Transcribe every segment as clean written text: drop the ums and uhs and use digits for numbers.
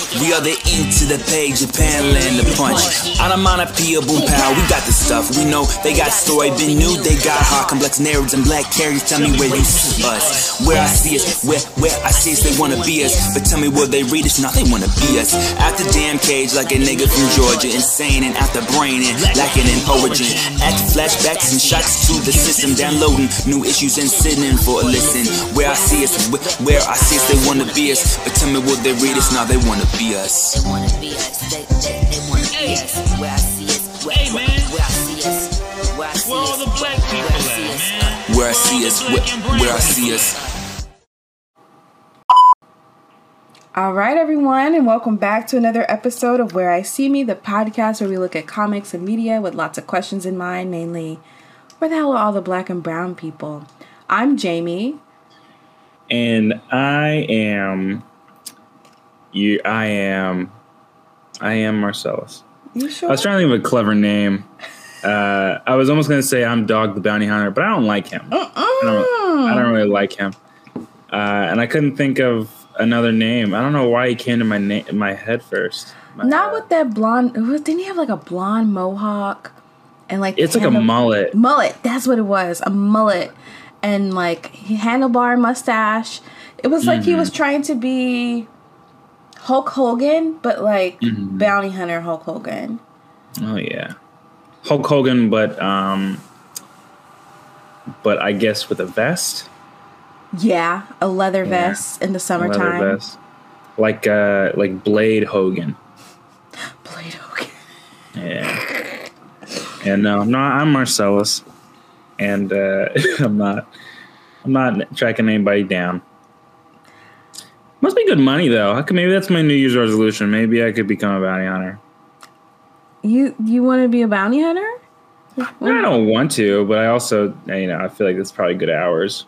We are the ink to the page, Japan land the punch. Onomatopoeia, boom pow, we got the stuff. We know they got story, been new, they got hard, complex narratives and black characters. Tell me where you see us, where I see us, where I see us, they wanna be us. But tell me will they read us? Now they wanna be us. Out the damn cage like a nigga from Georgia, insane and out the brain and lacking in origin. Act flashbacks and shots to the system, downloading new issues and sitting in for a listen. Where I see us, they wanna be us. But tell me will they read us? Now they wanna be us. They wanna be us. They wanna be us. Where I see us, where I see us, where I see us, where all the black people at, man. Where I see us, where I see us. All right, everyone, and welcome back to another episode of Where I See Me, the podcast where we look at comics and media with lots of questions in mind, mainly, where the hell are all the black and brown people? I'm Jamie. And I am Marcellus. You sure? I was trying to think of a clever name. I was almost going to say I'm Dog the Bounty Hunter, but I don't like him. I don't really like him. And I couldn't think of another name. I don't know why he came to my head first. Not with that blonde. Didn't he have like a blonde mohawk? And like it's like a mullet. Mullet. That's what it was. A mullet. And like handlebar mustache. It was like he was trying to be Hulk Hogan, but like bounty hunter Hulk Hogan. Oh yeah, Hulk Hogan, but I guess with a vest. Yeah, a leather vest in the summertime. Leather vest, like Blade Hogan. Blade Hogan. Yeah. And no, I'm Marcellus, and I'm not tracking anybody down. Must be good money though. Maybe that's my New Year's resolution. Maybe I could become a bounty hunter. You want to be a bounty hunter? I don't want to, but I also, I feel like it's probably good hours.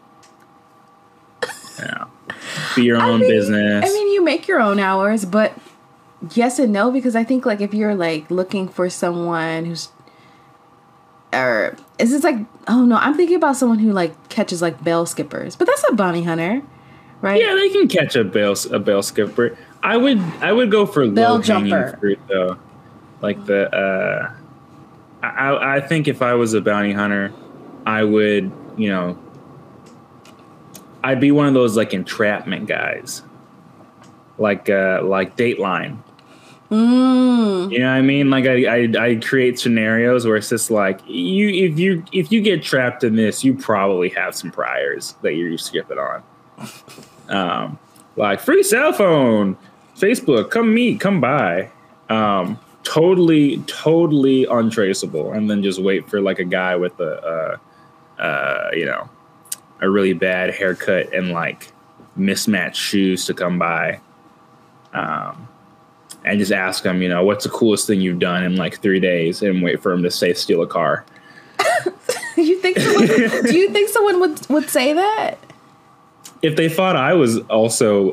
Be your own business. I mean, you make your own hours, but yes and no, because I think like if you're like looking for someone who's, or is this like, oh no, I'm thinking about someone who like catches like bail skippers, but that's a bounty hunter. Right? Yeah, they can catch a bail skipper. I would go for low hanging fruit though. Like I think if I was a bounty hunter, I would, I'd be one of those like entrapment guys. Like Dateline. You know what I mean? Like I create scenarios where it's just like if you get trapped in this, you probably have some priors that you're skipping on. Like free cell phone, Facebook, come by. Totally untraceable, and then just wait for like a guy with a really bad haircut and like mismatched shoes to come by. And just ask him, what's the coolest thing you've done in like 3 days, and wait for him to say steal a car. Do you think someone would say that? If they thought I was also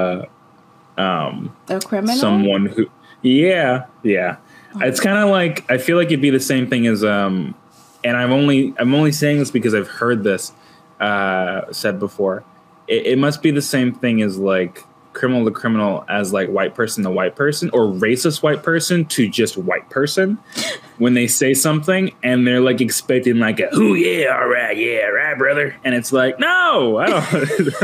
a criminal, someone who, yeah, it's kind of like I feel like it'd be the same thing as and I'm only saying this because I've heard this said before. It must be the same thing as like criminal to criminal as like white person to white person, or racist white person to just white person. When they say something and they're like expecting like a, oh yeah, all right, yeah, right, brother. And it's like, no, I don't.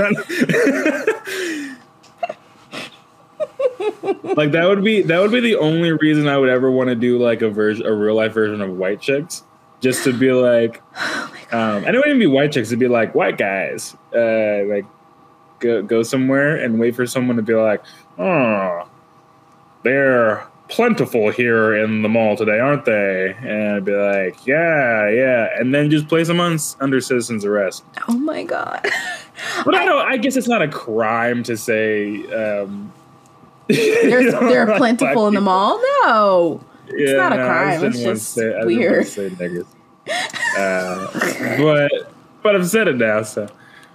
Like that would be the only reason I would ever want to do like a real life version of White Chicks, just to be like, and it wouldn't even be white chicks. It'd be like white guys, like go somewhere and wait for someone to be like, oh, they're plentiful here in the mall today, aren't they? And I'd be like, yeah, and then just place them under citizen's arrest. Oh my god! But I guess it's not a crime to say they're plentiful in the mall. No, it's not a crime. It's just weird. Say niggas. But I've said it now, so.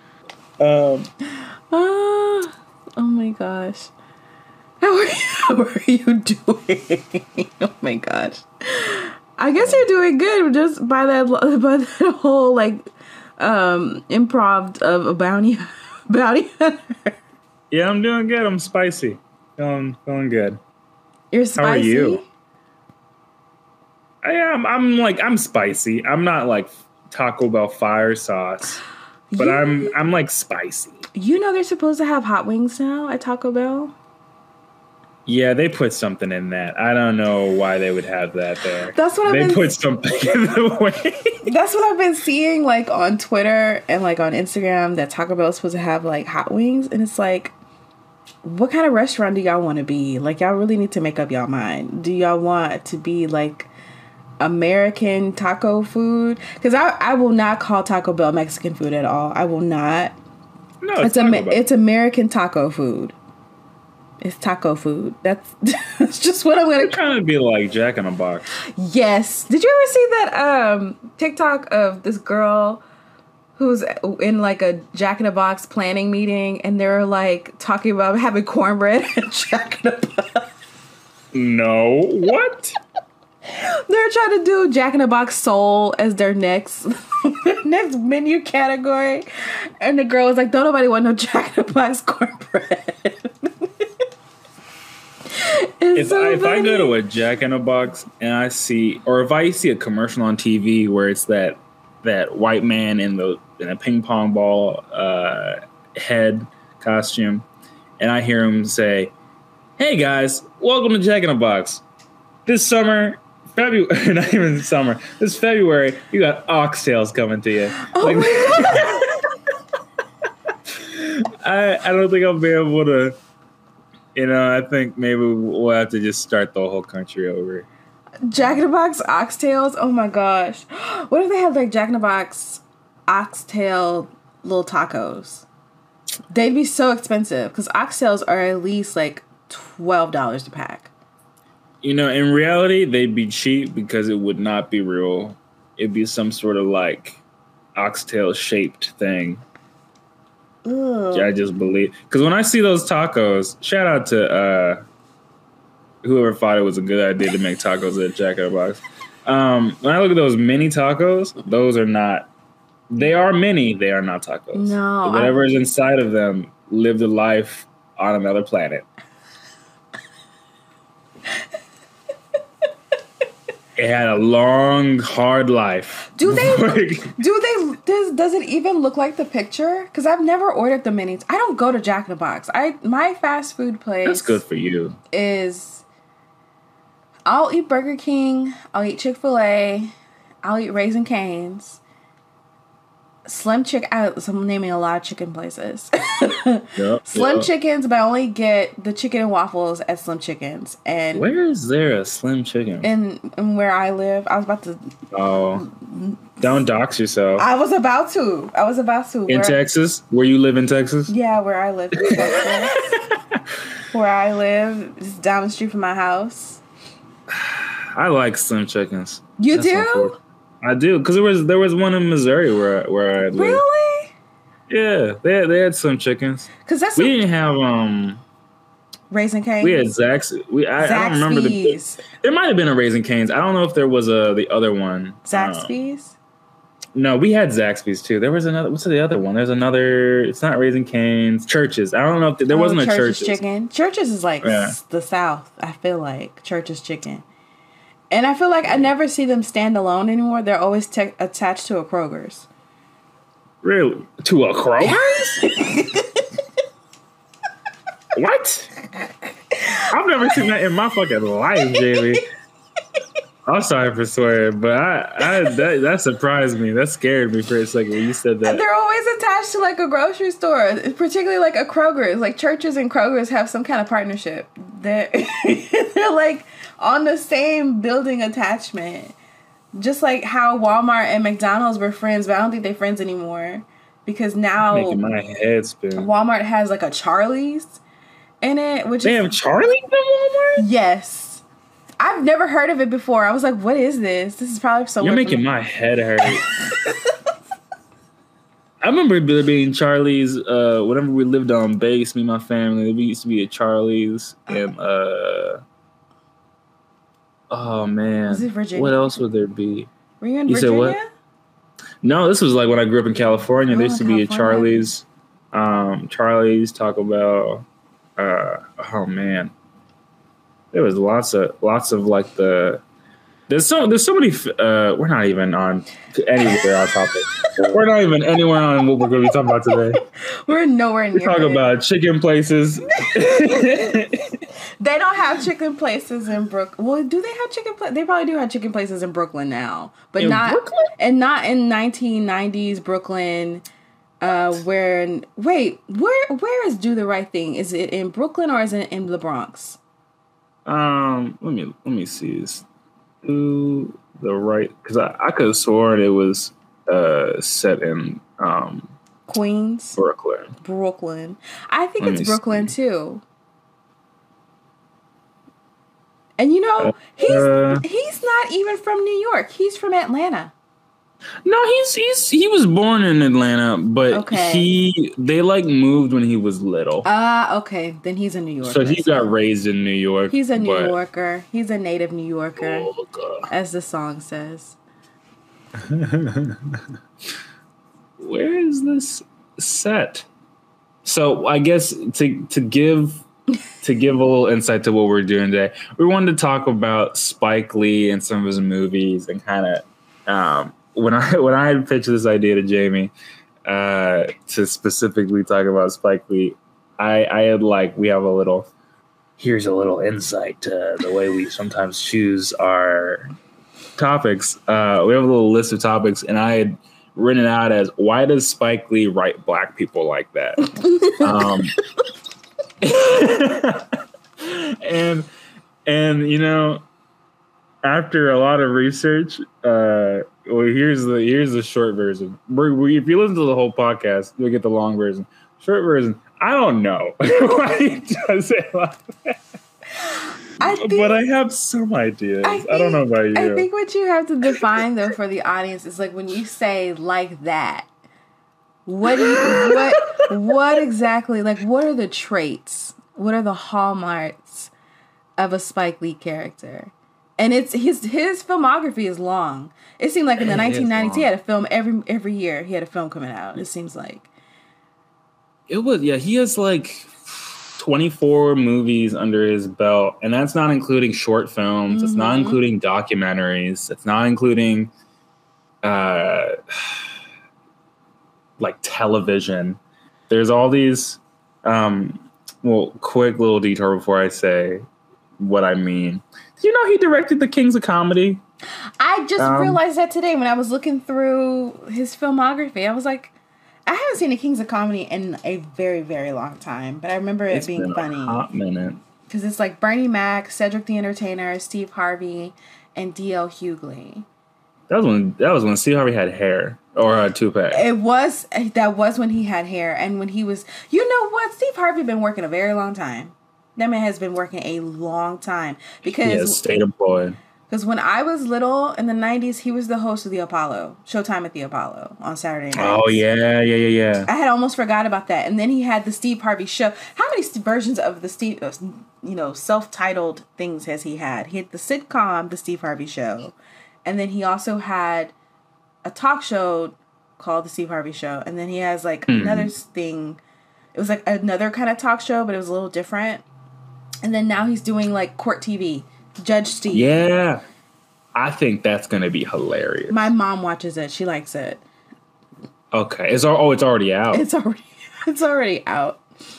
Oh my gosh. How are you doing? Oh my gosh. I guess you're doing good just by that whole like improv of a bounty hunter. Yeah, I'm doing good. I'm spicy. Feeling good. You're spicy? How are you? I am. I'm spicy. I'm not like Taco Bell fire sauce, but I'm like spicy. You know they're supposed to have hot wings now at Taco Bell? Yeah, they put something in that. I don't know why they would have that there. That's what they put something in the way. That's what I've been seeing like on Twitter and like on Instagram, that Taco Bell is supposed to have like hot wings, and it's like, what kind of restaurant do y'all want to be? Like, y'all really need to make up y'all mind. Do y'all want to be like American taco food? Because I will not call Taco Bell Mexican food at all. I will not. No, it's American taco food. It's taco food. That's just what I'm gonna. It's trying to be like Jack in a Box. Yes. Did you ever see that TikTok of this girl who's in like a Jack in a Box planning meeting, and they're like talking about having cornbread at Jack in a Box? No, what? They're trying to do Jack in a Box Soul as their next menu category, and the girl was like, "Don't nobody want no Jack in a Box cornbread." If I go to a Jack in a Box and I see, or if I see a commercial on TV where it's that white man in a ping pong ball head costume, and I hear him say, "Hey guys, welcome to Jack in a Box. This summer, February, not even summer, this February, you got oxtails coming to you." Oh like, my God. I don't think I'll be able to. I think maybe we'll have to just start the whole country over. Jack in the Box oxtails? Oh my gosh. What if they had like Jack in the Box oxtail little tacos? They'd be so expensive because oxtails are at least like $12 a pack. In reality, they'd be cheap because it would not be real. It'd be some sort of like oxtail shaped thing. Ugh. I just believe, because when I see those tacos, shout out to whoever thought it was a good idea to make tacos at Jack in the Box. When I look at those mini tacos, those are not. They are mini. They are not tacos. No, Whatever is inside of them lived a life on another planet. It had a long, hard life. Does it even look like the picture? Because I've never ordered the minis. I don't go to Jack in the Box. My fast food place. That's good for you. I'll eat Burger King. I'll eat Chick-fil-A. I'll eat Raising Cane's. Slim Chicken. I'm naming a lot of chicken places. Slim Chickens, but I only get the chicken and waffles at Slim Chickens. And where is there a Slim Chicken? In where I live. I was about to. Oh, don't dox yourself. I was about to. In Texas, where you live in Texas? Yeah, where I live in Texas. Where I live is down the street from my house. I like Slim Chickens. You do? I do, because there was one in Missouri where I live. Really? Yeah, they had Slim Chickens. Because we didn't have Raising Cane's. We had Zaxby's. I don't remember there might have been a Raising Cane's. I don't know if there was the other one. Zaxby's. No, we had Zaxby's too. There was another. What's the other one? There's another. It's not Raising Cane's. Churches. I don't know if there wasn't a Churches chicken. Churches is like the South. I feel like Churches chicken. And I feel like I never see them stand alone anymore. They're always attached to a Kroger's. Really? To a Kroger's? What? I've never seen that in my fucking life, Jamie. I'm sorry for swearing, but that surprised me. That scared me for a second when you said that. They're always attached to like a grocery store, particularly like a Kroger's. Like Churches and Kroger's have some kind of partnership. They're like on the same building attachment. Just like how Walmart and McDonald's were friends, but I don't think they're friends anymore. Because now making my head spin. Walmart has like a Charlie's in it. They have Charlie's in Walmart? Yes. I've never heard of it before. I was like, what is this? This is probably somewhere. You're making my head hurt. I remember there being Charlie's whenever we lived on base, me and my family, there used to be a Charlie's and oh man. Was it Virginia? What else would there be? Were you in Virginia? Said what? No, this was like when I grew up in California. There used to be a Charlie's, Charlie's, Taco Bell. Oh man, there was lots of like there's so many. We're not even on anywhere on topic. We're not even anywhere on what we're going to be talking about today. We're nowhere near. We talk about chicken places. They don't have chicken places in Brooklyn. Well, do they have chicken places? They probably do have chicken places in Brooklyn now, but not not in 1990s Brooklyn. Where is Do the Right Thing? Is it in Brooklyn or is it in the Bronx? Let me see this. Do the Right, because I could have sworn it was set in Queens, Brooklyn. I think it's Brooklyn too. And you know, he's not even from New York. He's from Atlanta. No, he was born in Atlanta, but they like moved when he was little. Okay. Then he's a New Yorker. So he got raised in New York. He's a New Yorker. He's a native New Yorker, as the song says. Where is this set? So I guess to give a little insight to what we're doing today, we wanted to talk about Spike Lee and some of his movies and kind of when I had pitched this idea to Jamie to specifically talk about Spike Lee, I had we have here's a little insight to the way we sometimes choose our topics. We have a little list of topics, and I had written it out as, why does Spike Lee write black people like that? And you know, after a lot of research, here's the short version. If you listen to the whole podcast, you'll get the long version. Short version, I don't know why he does it like that. But I have some ideas. I don't know about you. I think what you have to define though for the audience is when you say like that, what exactly, what are the traits? What are the hallmarks of a Spike Lee character? And it's his filmography is long. It seemed like in the 1990s he had a film every year. He had a film coming out. It seems like it was. Yeah, he has 24 movies under his belt, and that's not including short films. Mm-hmm. It's not including documentaries. It's not including television. There's all these. Quick little detour before I say what I mean. Do you know he directed The Kings of Comedy? I just realized that today when I was looking through his filmography. I was like, I haven't seen The Kings of Comedy in a very, very long time, but I remember it being funny. A hot minute. Because it's Bernie Mac, Cedric the Entertainer, Steve Harvey, and D.L. Hughley. That was when Steve Harvey had hair or a toupee. That was when he had hair, and when he was. You know what? Steve Harvey been working a very long time. That man has been working a long time because stayed employed. Because when I was little in the 90s, he was the host of the Apollo, Showtime at the Apollo on Saturday nights. Oh, yeah. I had almost forgot about that. And then he had the Steve Harvey Show. How many versions of the Steve, self-titled things has he had? He had the sitcom, The Steve Harvey Show. And then he also had a talk show called The Steve Harvey Show. And then he has another thing. It was another kind of talk show, but it was a little different. And then now he's doing Court TV. Judge Steve. Yeah. I think that's going to be hilarious. My mom watches it. She likes it. Okay. It's already out. It's already out.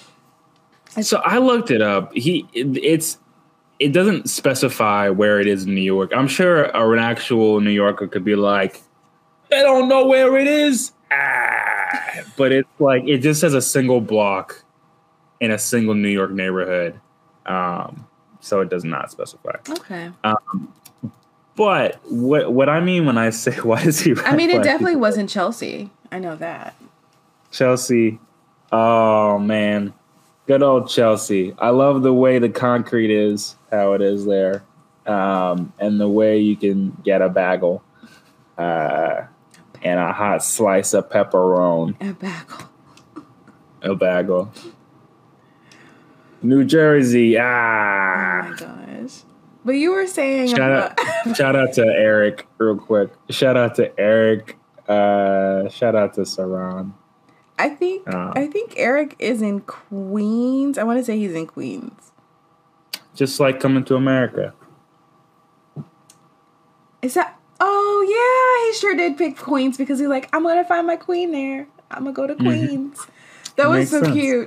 So I looked it up. It doesn't specify where it is in New York. I'm sure an actual New Yorker could be like, they don't know where it is. But it's it just says a single block in a single New York neighborhood. So it does not specify. Okay. But what I mean when I say why does he? It definitely wasn't Chelsea. I know that. Chelsea. Oh man, good old Chelsea. I love the way the concrete is, how it is there, and the way you can get a bagel, and a hot slice of pepperoni. A bagel. New Jersey. Oh my gosh. But you were saying shout out to Eric real quick. Shout out to Eric. Shout out to Saran. I think Eric is in Queens. I want to say he's in Queens. Just like Coming to America. Is that? Oh yeah, he sure did pick Queens because he's like, I'm gonna find my queen there. I'm gonna go to Queens. That was so cute.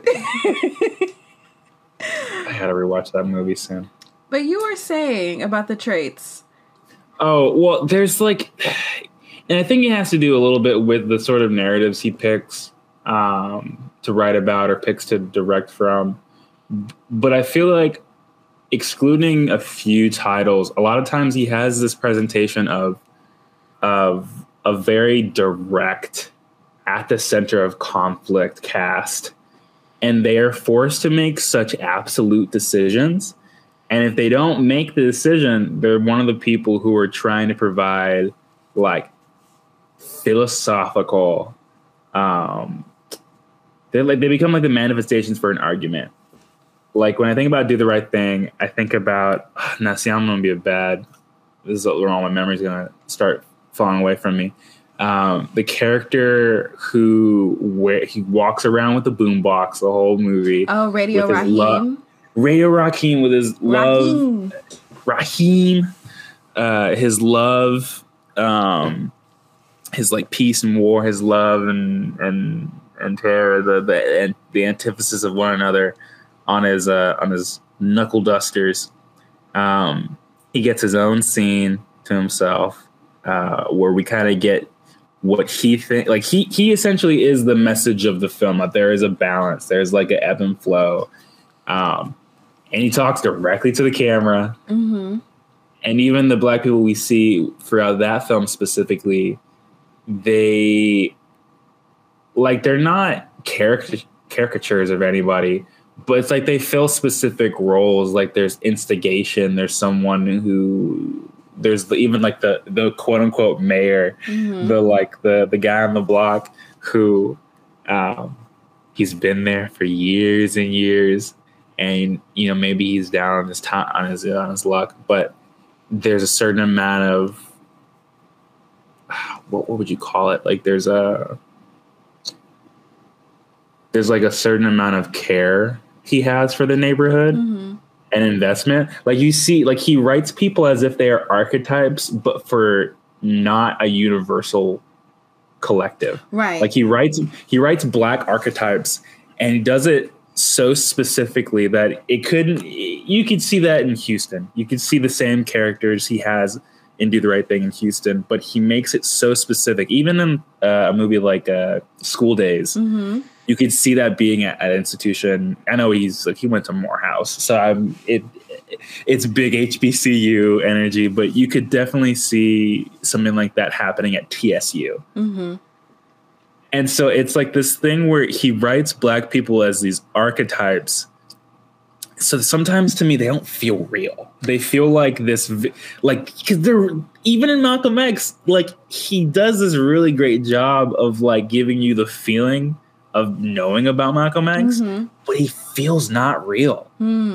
I gotta rewatch that movie soon. But you were saying about the traits. Oh, well, there's like, and I think it has to do a little bit with the sort of narratives he picks to write about or picks to direct from. But I feel like, excluding a few titles, a lot of times he has this presentation of a very direct, at the center of conflict cast. And they are forced to make such absolute decisions. And if they don't make the decision, they're one of the people who are trying to provide like philosophical, they become like the manifestations for an argument. Like when I think about Do the Right Thing, I think about, now see, I'm going to be this is where all my memories going to start falling away from me. The character he walks around with the boombox the whole movie. Oh, Radio Raheem. Radio Raheem with his love. Raheem. His love, his like peace and war, his love and terror, the antithesis of one another on his knuckle dusters. He gets his own scene to himself, where we kind of get what he think. Like he essentially is the message of the film. That there is a balance. There's like an ebb and flow. And he talks directly to the camera. Mm-hmm. And even the black people we see throughout that film specifically, they're not caricatures of anybody, but it's like they fill specific roles. Like there's instigation. There's someone who even like the quote unquote mayor, mm-hmm. the guy on the block who he's been there for years and years. And, you know, maybe he's down on his luck, but there's a certain amount of, what would you call it? Like there's like a certain amount of care he has for the neighborhood, mm-hmm. and investment. Like you see, like he writes people as if they are archetypes, but for not a universal collective. Right. Like he writes black archetypes, and he does it so specifically that you could see that in Houston. You could see the same characters he has in Do the Right Thing in Houston, but he makes it so specific. Even in a movie like School Days, mm-hmm. you could see that being at an institution. I know he went to Morehouse, so it's big HBCU energy, but you could definitely see something like that happening at TSU. Mm-hmm. And so it's like this thing where he writes black people as these archetypes. So sometimes to me, they don't feel real. They feel like this, like, because they're, even in Malcolm X, like he does this really great job of like giving you the feeling of knowing about Malcolm X, mm-hmm. but he feels not real.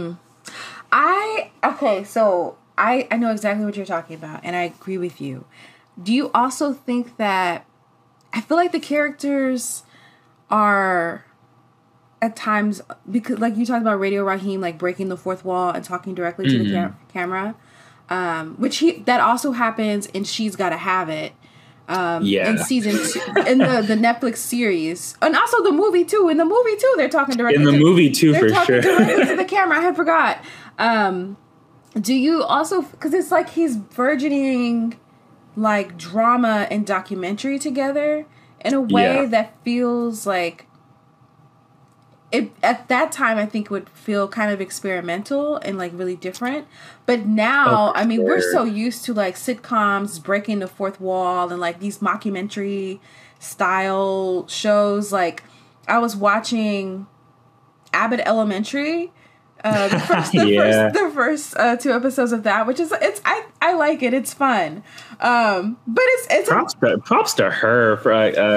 So I know exactly what you're talking about, and I agree with you. Do you also think that, I feel like the characters are at times, because like you talked about Radio Raheem, like breaking the fourth wall and talking directly to mm-hmm. the camera, that also happens in She's Gotta Have It. In season 2, in the Netflix series, and also the movie too. In the movie too, they're talking directly. For sure. Directly to the camera. I had forgot. Do you also, because it's like he's burgeoning like drama and documentary together in a way that feels like it at that time I think would feel kind of experimental and like really different. But now, I mean, we're so used to like sitcoms breaking the fourth wall and like these mockumentary style shows. Like I was watching Abbott Elementary, the first 2 episodes of that, which is I like it. It's fun, but it's props to her for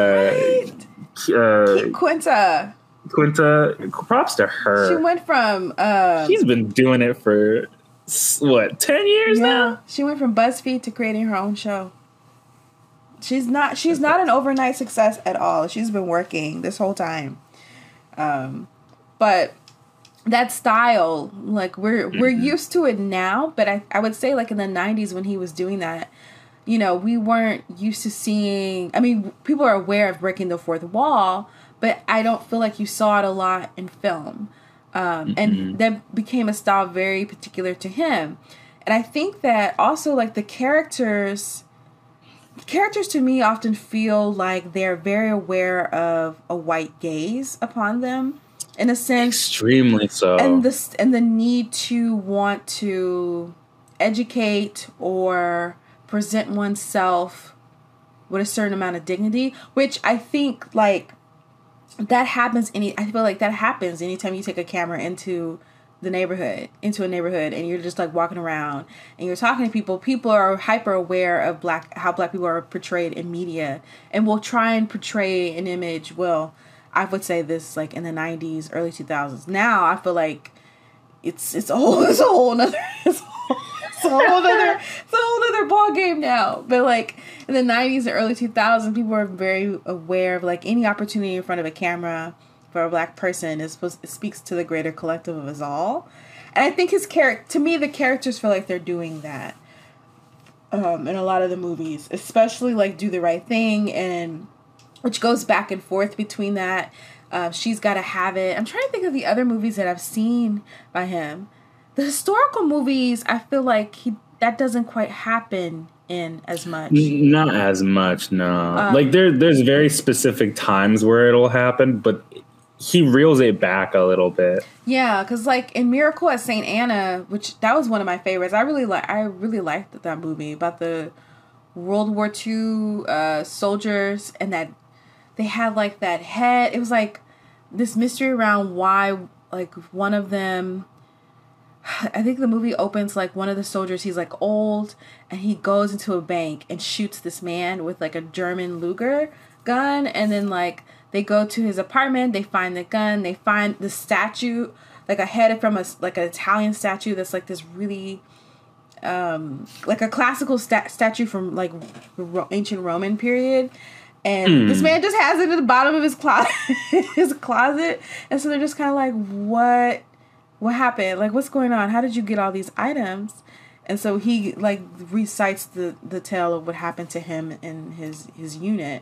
Quinta. Props to her. She went from she's been doing it for what, 10 years now. She went from BuzzFeed to creating her own show. She's not an overnight success at all. She's been working this whole time. But that style, like we're used to it now, but I would say like in the 90s when he was doing that, you know, we weren't used to seeing, I mean, people are aware of breaking the fourth wall, but I don't feel like you saw it a lot in film. And that became a style very particular to him. And I think that also like the characters to me often feel like they're very aware of a white gaze upon them, in a sense. Extremely so. And the need to want to educate or present oneself with a certain amount of dignity, which I think like that happens I feel like that happens anytime you take a camera into a neighborhood, and you're just like walking around and you're talking to people are hyper aware of how black people are portrayed in media, and will try and portray an image. Well, I would say this like in the 90s, early 2000s. Now I feel like it's a whole other ball game now. But like in the 90s and early 2000s, people were very aware of like any opportunity in front of a camera for a black person it speaks to the greater collective of us all. And I think to me, the characters feel like they're doing that in a lot of the movies, especially like Do the Right Thing, and which goes back and forth between that. She's Gotta Have It. I'm trying to think of the other movies that I've seen by him. The historical movies, I feel like that doesn't quite happen in as much. Not as much, no. Like there's very specific times where it'll happen, but he reels it back a little bit. Yeah, because like in Miracle at St. Anna, which that was one of my favorites. I really liked that movie about the World War II soldiers, and that they had like that head. It was like this mystery around why like one of them. I think the movie opens like one of the soldiers, he's like old, and he goes into a bank and shoots this man with like a German Luger gun, and then like they go to his apartment, they find the gun, they find the statue, like a head from an Italian statue that's like this really like a classical statue from like ancient Roman period. And this man just has it at the bottom of his closet. And so they're just kind of like, what happened? Like, what's going on? How did you get all these items? And so he like recites the tale of what happened to him in his unit.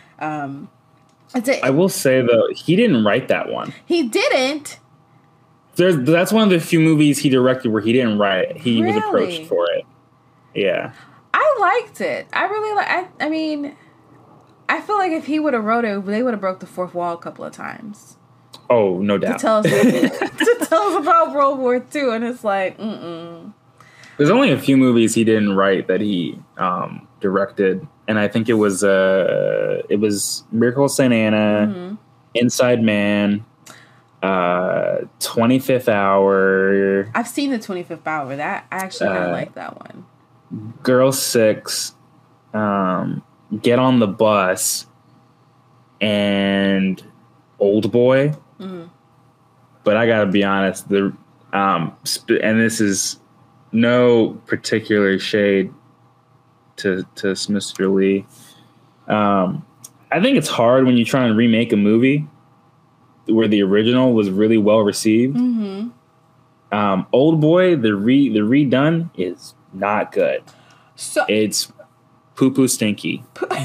I will say though, he didn't write that one. He didn't. That's one of the few movies he directed where he didn't write it. He was approached for it. Yeah. I liked it. I really I mean, I feel like if he would have wrote it, they would have broke the fourth wall a couple of times. Oh, no doubt. To tell us about World War II, and it's like, There's only a few movies he didn't write that he directed, and I think it was Miracle at St. Anna, Inside Man, 25th Hour. I've seen the 25th Hour. That I actually really like that one. Girl 6, Get on the Bus, and Old Boy. But I gotta be honest, and this is no particular shade to Mr. Lee. I think it's hard when you try and remake a movie where the original was really well received. Old Boy, the redone is not good. So it's poo stinky.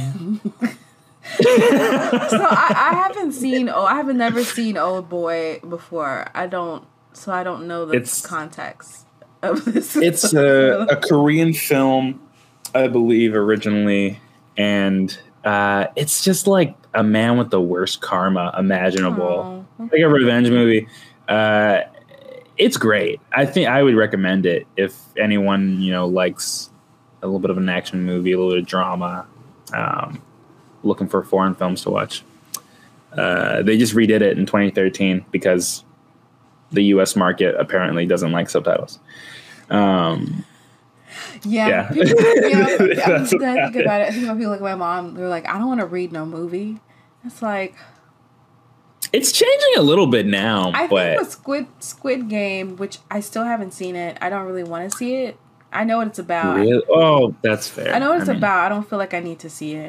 So I haven't never seen Old Boy before. I don't know the context of this. It's a Korean film, I believe, originally, and it's just like a man with the worst karma imaginable. Okay. Like a revenge movie. It's great. I think I would recommend it if anyone likes a little bit of an action movie, a little bit of drama. Looking for foreign films to watch. They just redid it in 2013 because the U.S. market apparently doesn't like subtitles. Yeah. Yeah. I think about it. I think about people like my mom. They're like, I don't want to read no movie. It's like, it's changing a little bit now. I think with Squid Game, which I still haven't seen it, I don't really want to see it. I know what it's about. Really? Oh, that's fair. I know what it's about. I don't feel like I need to see it.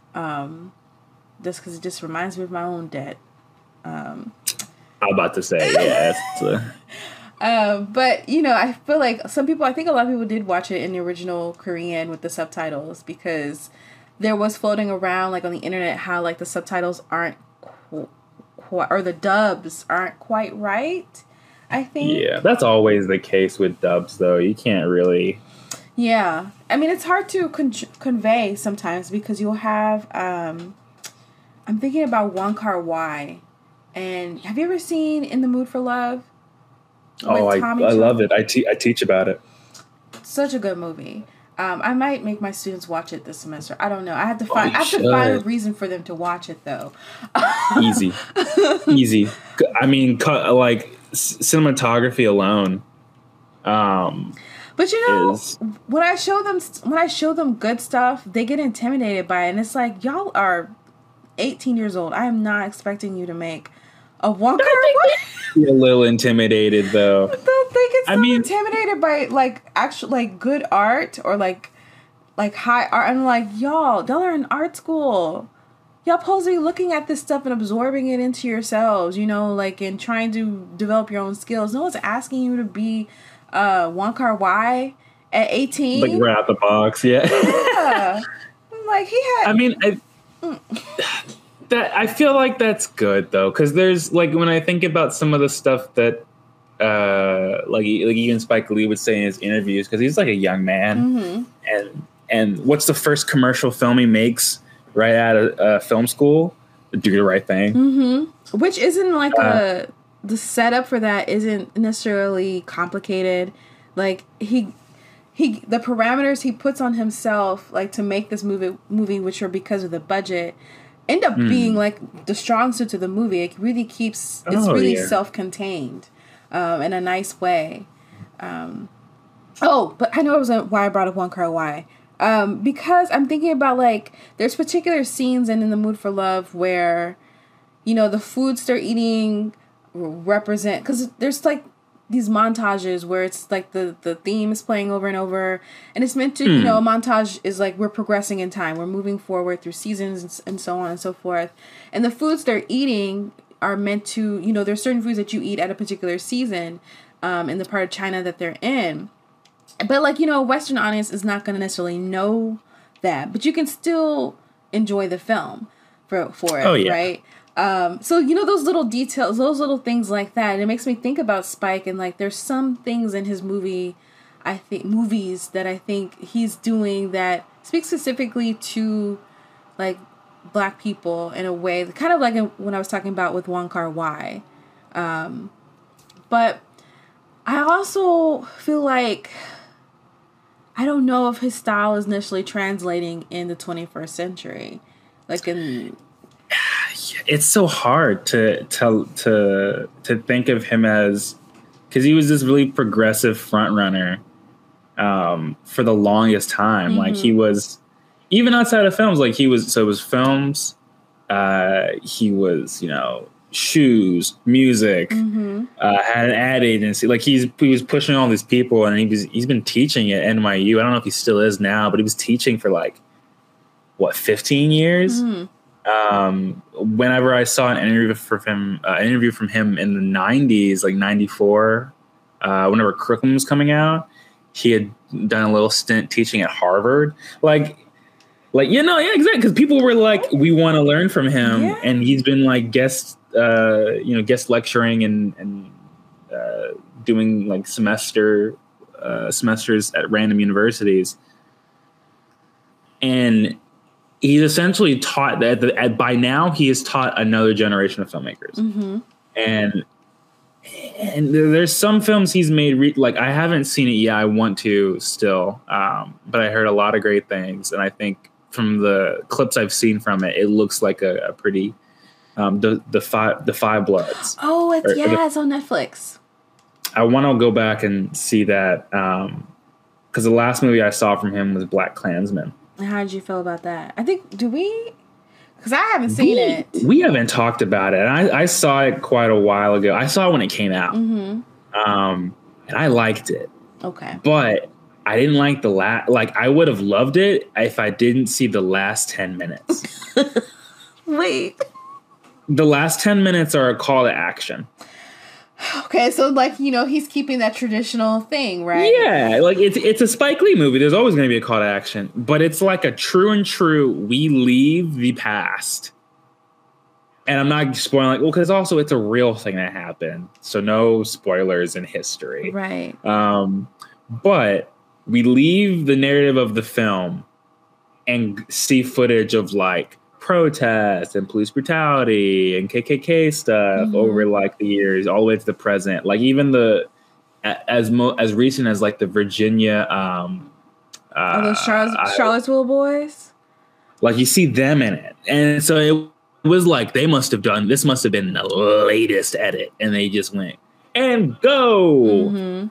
just because it just reminds me of my own dad. I'm about to say, yeah. But you know, I feel like I think a lot of people did watch it in the original Korean with the subtitles, because there was floating around like on the internet how like the subtitles aren't or the dubs aren't quite right. I think. Yeah, that's always the case with dubs, though. You can't really. Yeah, I mean it's hard to convey sometimes, because you'll have. I'm thinking about Wong Kar-wai, and have you ever seen In the Mood for Love? Oh, I love it. I teach about it. Such a good movie. I might make my students watch it this semester. I don't know. I have to find a reason for them to watch it, though. Easy. I mean, like cinematography alone. But you know, when I show them good stuff, they get intimidated by it, and it's like, y'all are 18 years old. I am not expecting you to make a Wong Kar-wai. You're a little intimidated, though. They get so intimidated by like actual like good art or like high art. I'm like, y'all are in art school. Y'all supposed to be looking at this stuff and absorbing it into yourselves, you know, like, and trying to develop your own skills. No one's asking you to be Wong Kar-wai at 18. Like right out the box, yeah. Yeah. Like he had. I mean, I feel like that's good though, because there's like when I think about some of the stuff that like even Spike Lee would say in his interviews, because he's like a young man, and what's the first commercial film he makes right out of film school? Do the Right Thing, which isn't like the setup for that isn't necessarily complicated. Like the parameters he puts on himself like to make this movie, which are because of the budget, end up being like the strong suits of the movie. It really keeps it's really self-contained in a nice way. But I know it was why I brought up Wong Kar-wai. Because I'm thinking about like there's particular scenes in The Mood for Love where, you know, the foods they're eating represent, because there's like these montages where it's like the theme is playing over and over, and it's meant to, you know, a montage is like we're progressing in time, we're moving forward through seasons and so on and so forth, and the foods they're eating are meant to, you know, there's certain foods that you eat at a particular season in the part of China that they're in, but like, you know, a Western audience is not going to necessarily know that, but you can still enjoy the film for it, right? So, you know, those little details, those little things like that, and it makes me think about Spike, and like there's some things in his movies that I think he's doing that speak specifically to like Black people in a way, kind of like when I was talking about with Wong Kar-wai. But I also feel like I don't know if his style is necessarily translating in the 21st century, like in. It's so hard to think of him as, because he was this really progressive front runner for the longest time. Like he was, even outside of films, like he was. So it was films. He was, you know, shoes, music. Had an ad agency. Like he was pushing all these people, and he's been teaching at NYU. I don't know if he still is now, but he was teaching for like 15 years. Whenever I saw an interview from him in the 90s, like 94, whenever Crooklyn was coming out, he had done a little stint teaching at Harvard. Like, you know, yeah, exactly. Because people were like, we want to learn from him. Yeah. And he's been like guest lecturing and doing like semesters at random universities. And he's essentially taught that by now he has taught another generation of filmmakers. And there's some films he's made, like I haven't seen it yet. I want to still, but I heard a lot of great things. And I think from the clips I've seen from it, it looks like a pretty, the Five Bloods. Oh, it's on Netflix. I want to go back and see that. Cause the last movie I saw from him was Black Klansman. How did you feel about that? I think, because I haven't seen it. We haven't talked about it. I saw it quite a while ago. I saw it when it came out. And I liked it. Okay. But I didn't like the last. Like, I would have loved it if I didn't see the last 10 minutes. Wait. The last 10 minutes are a call to action. Okay, so like, you know, he's keeping that traditional thing, right? Yeah, like it's a Spike Lee movie. There's always going to be a call to action, but it's like a true. We leave the past, and I'm not spoiling. Like, well, because also it's a real thing that happened, so no spoilers in history, Right? But we leave the narrative of the film and see footage of like protests and police brutality and KKK stuff over like the years, all the way to the present. Like even as recent as like the Virginia, those Charlottesville boys. Like you see them in it, and so it was like they must have been the latest edit, and they just went and go.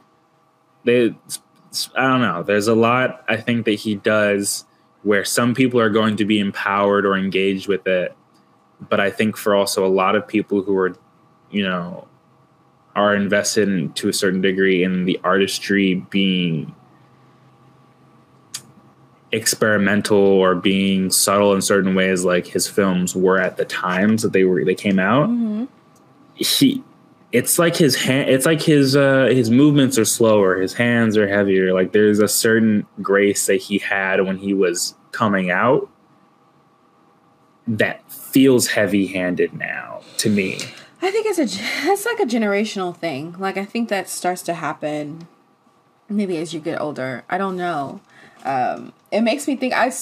I don't know. There's a lot I think that he does where some people are going to be empowered or engaged with it. But I think for also a lot of people who are, you know, are invested in, to a certain degree in the artistry being experimental or being subtle in certain ways, like his films were at the times that they came out. It's like his movements are slower, his hands are heavier. Like there's a certain grace that he had when he was coming out that feels heavy-handed now to me. I think it's like a generational thing. Like I think that starts to happen maybe as you get older. I don't know. It makes me think. I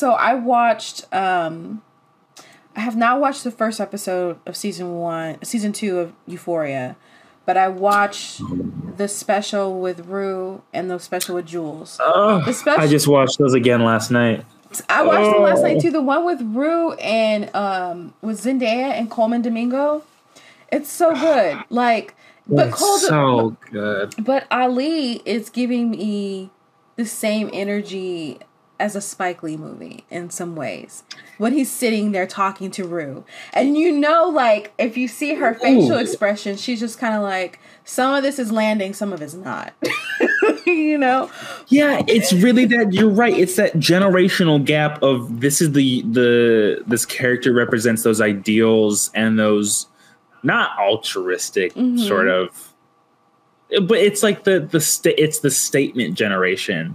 have not watched the first episode of season 2 of Euphoria. But I watched the special with Rue and the special with Jules. I just watched those again last night. I watched them last night too. The one with Rue and with Zendaya and Coleman Domingo. It's so good. Good. But Ali is giving me the same energy as a Spike Lee movie in some ways. When he's sitting there talking to Rue. And you know, like, if you see her facial expression, she's just kind of like, some of this is landing, some of it's not. You know? Yeah, it's really that, you're right. It's that generational gap of this is this character represents those ideals and those not altruistic sort of, but it's like it's the statement generation.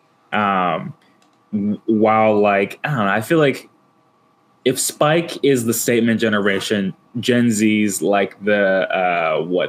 While like, I don't know, I feel like if Spike is the statement generation, Gen Z's like what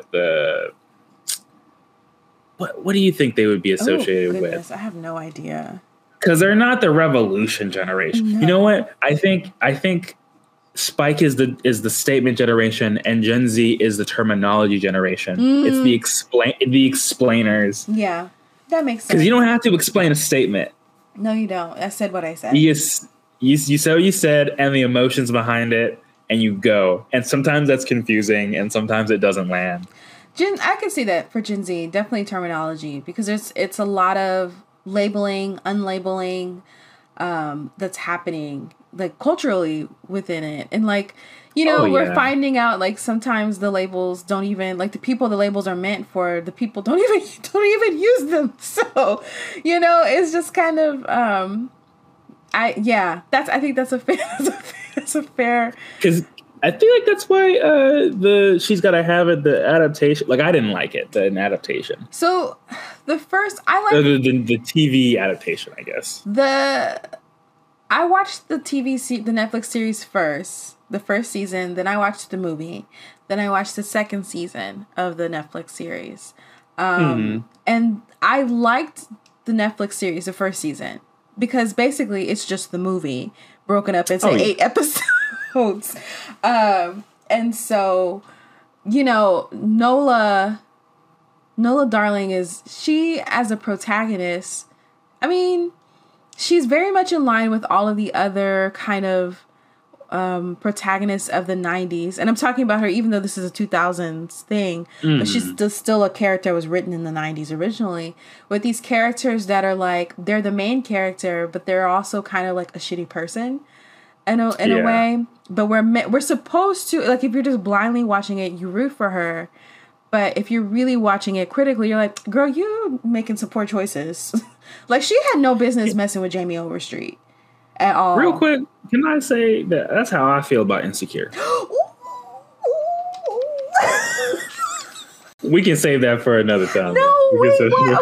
do you think they would be associated with? I have no idea. Because they're not the revolution generation. No. You know what? I think Spike is the statement generation, and Gen Z is the terminology generation. It's the explainers. Yeah, that makes sense. Because you don't have to explain a statement. No, you don't. I said what I said. You said what you said, and the emotions behind it, and you go. And sometimes that's confusing, and sometimes it doesn't land. I can see that for Gen Z, definitely terminology, because it's a lot of labeling, unlabeling, that's happening like culturally within it, and like, you know, we're finding out like sometimes the labels don't even, like, the people the labels are meant for, the people don't even use them. So, you know, it's just kind of I think that's a fair because I feel like that's why She's Gotta Have It, the adaptation, like I didn't like it, the adaptation. So the first I like the TV adaptation, I guess. I watched the Netflix series first, the first season, then I watched the movie, then I watched the second season of the Netflix series. And I liked the Netflix series, the first season, because basically it's just the movie broken up into 8 episodes. And so, you know, Nola Darling she as a protagonist, I mean, she's very much in line with all of the other kind of protagonists of the 90s. And I'm talking about her, even though this is a 2000s thing, but she's still a character that was written in the 90s originally, with these characters that are like, they're the main character, but they're also kind of like a shitty person in a way. But we're supposed to, like, if you're just blindly watching it, you root for her. But if you're really watching it critically, you're like, girl, you're making some poor choices. Like, she had no business messing with Jamie Overstreet at all. Real quick, can I say that that's how I feel about Insecure? We can save that for another time. No, wait,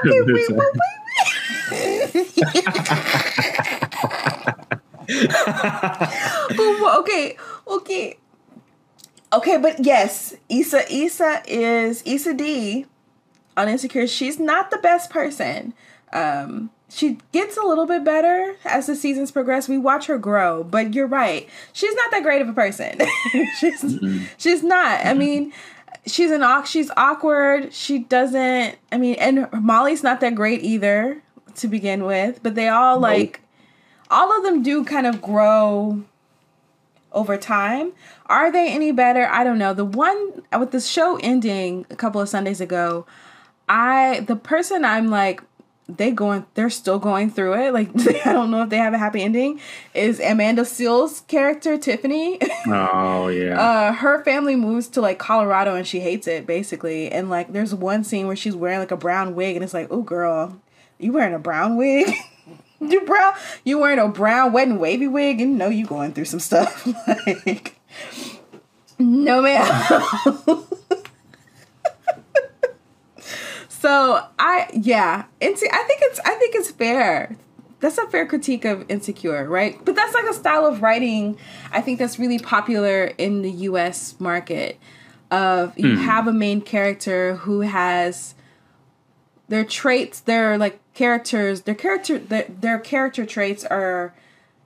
Okay, but yes, Issa D on Insecure. She's not the best person. She gets a little bit better as the seasons progress. We watch her grow, but you're right. She's not that great of a person. She's not. I mean, she's awkward. She doesn't. I mean, and Molly's not that great either to begin with. But they all all of them do kind of grow over time. Are they any better? I don't know. The one with the show ending a couple of Sundays ago, the person I'm like, they're still going through it. Like, I don't know if they have a happy ending, is Amanda Seales' character, Tiffany. Oh, yeah. Her family moves to like Colorado and she hates it basically. And like, there's one scene where she's wearing like a brown wig and it's like, oh girl, you wearing a brown wig? You wearing a brown wet and wavy wig, and no, you going through some stuff. Like, no man. So I think it's fair. That's a fair critique of Insecure, right? But that's like a style of writing I think that's really popular in the US market. Of you have a main character who has their traits, their character traits are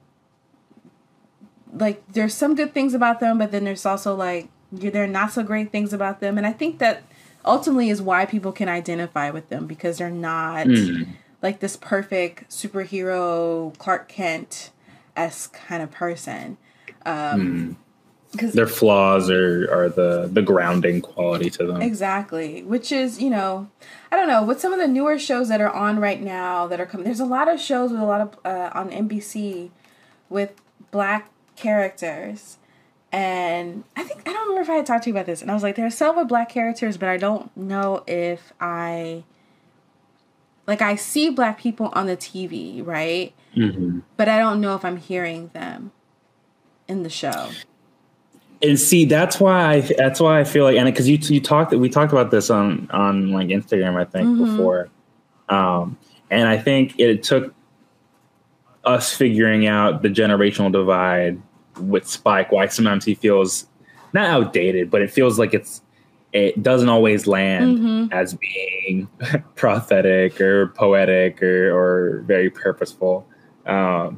like, there's some good things about them, but then there's also like there are not so great things about them. And I think that ultimately is why people can identify with them, because they're not like this perfect superhero Clark Kent-esque kind of person. Because their flaws are the grounding quality to them. Exactly. Which is, you know, I don't know, with some of the newer shows that are on right now that are coming, there's a lot of shows with a lot of on NBC with Black characters. And I don't remember if I had talked to you about this. And I was like, there are some with Black characters, but I don't know if I see Black people on the TV, right? Mm-hmm. But I don't know if I'm hearing them in the show. And see, that's why I feel like, and because we talked about this on like Instagram, I think before, and I think it took us figuring out the generational divide with Spike. Why sometimes he feels not outdated, but it feels like it doesn't always land as being prophetic or poetic or very purposeful. Because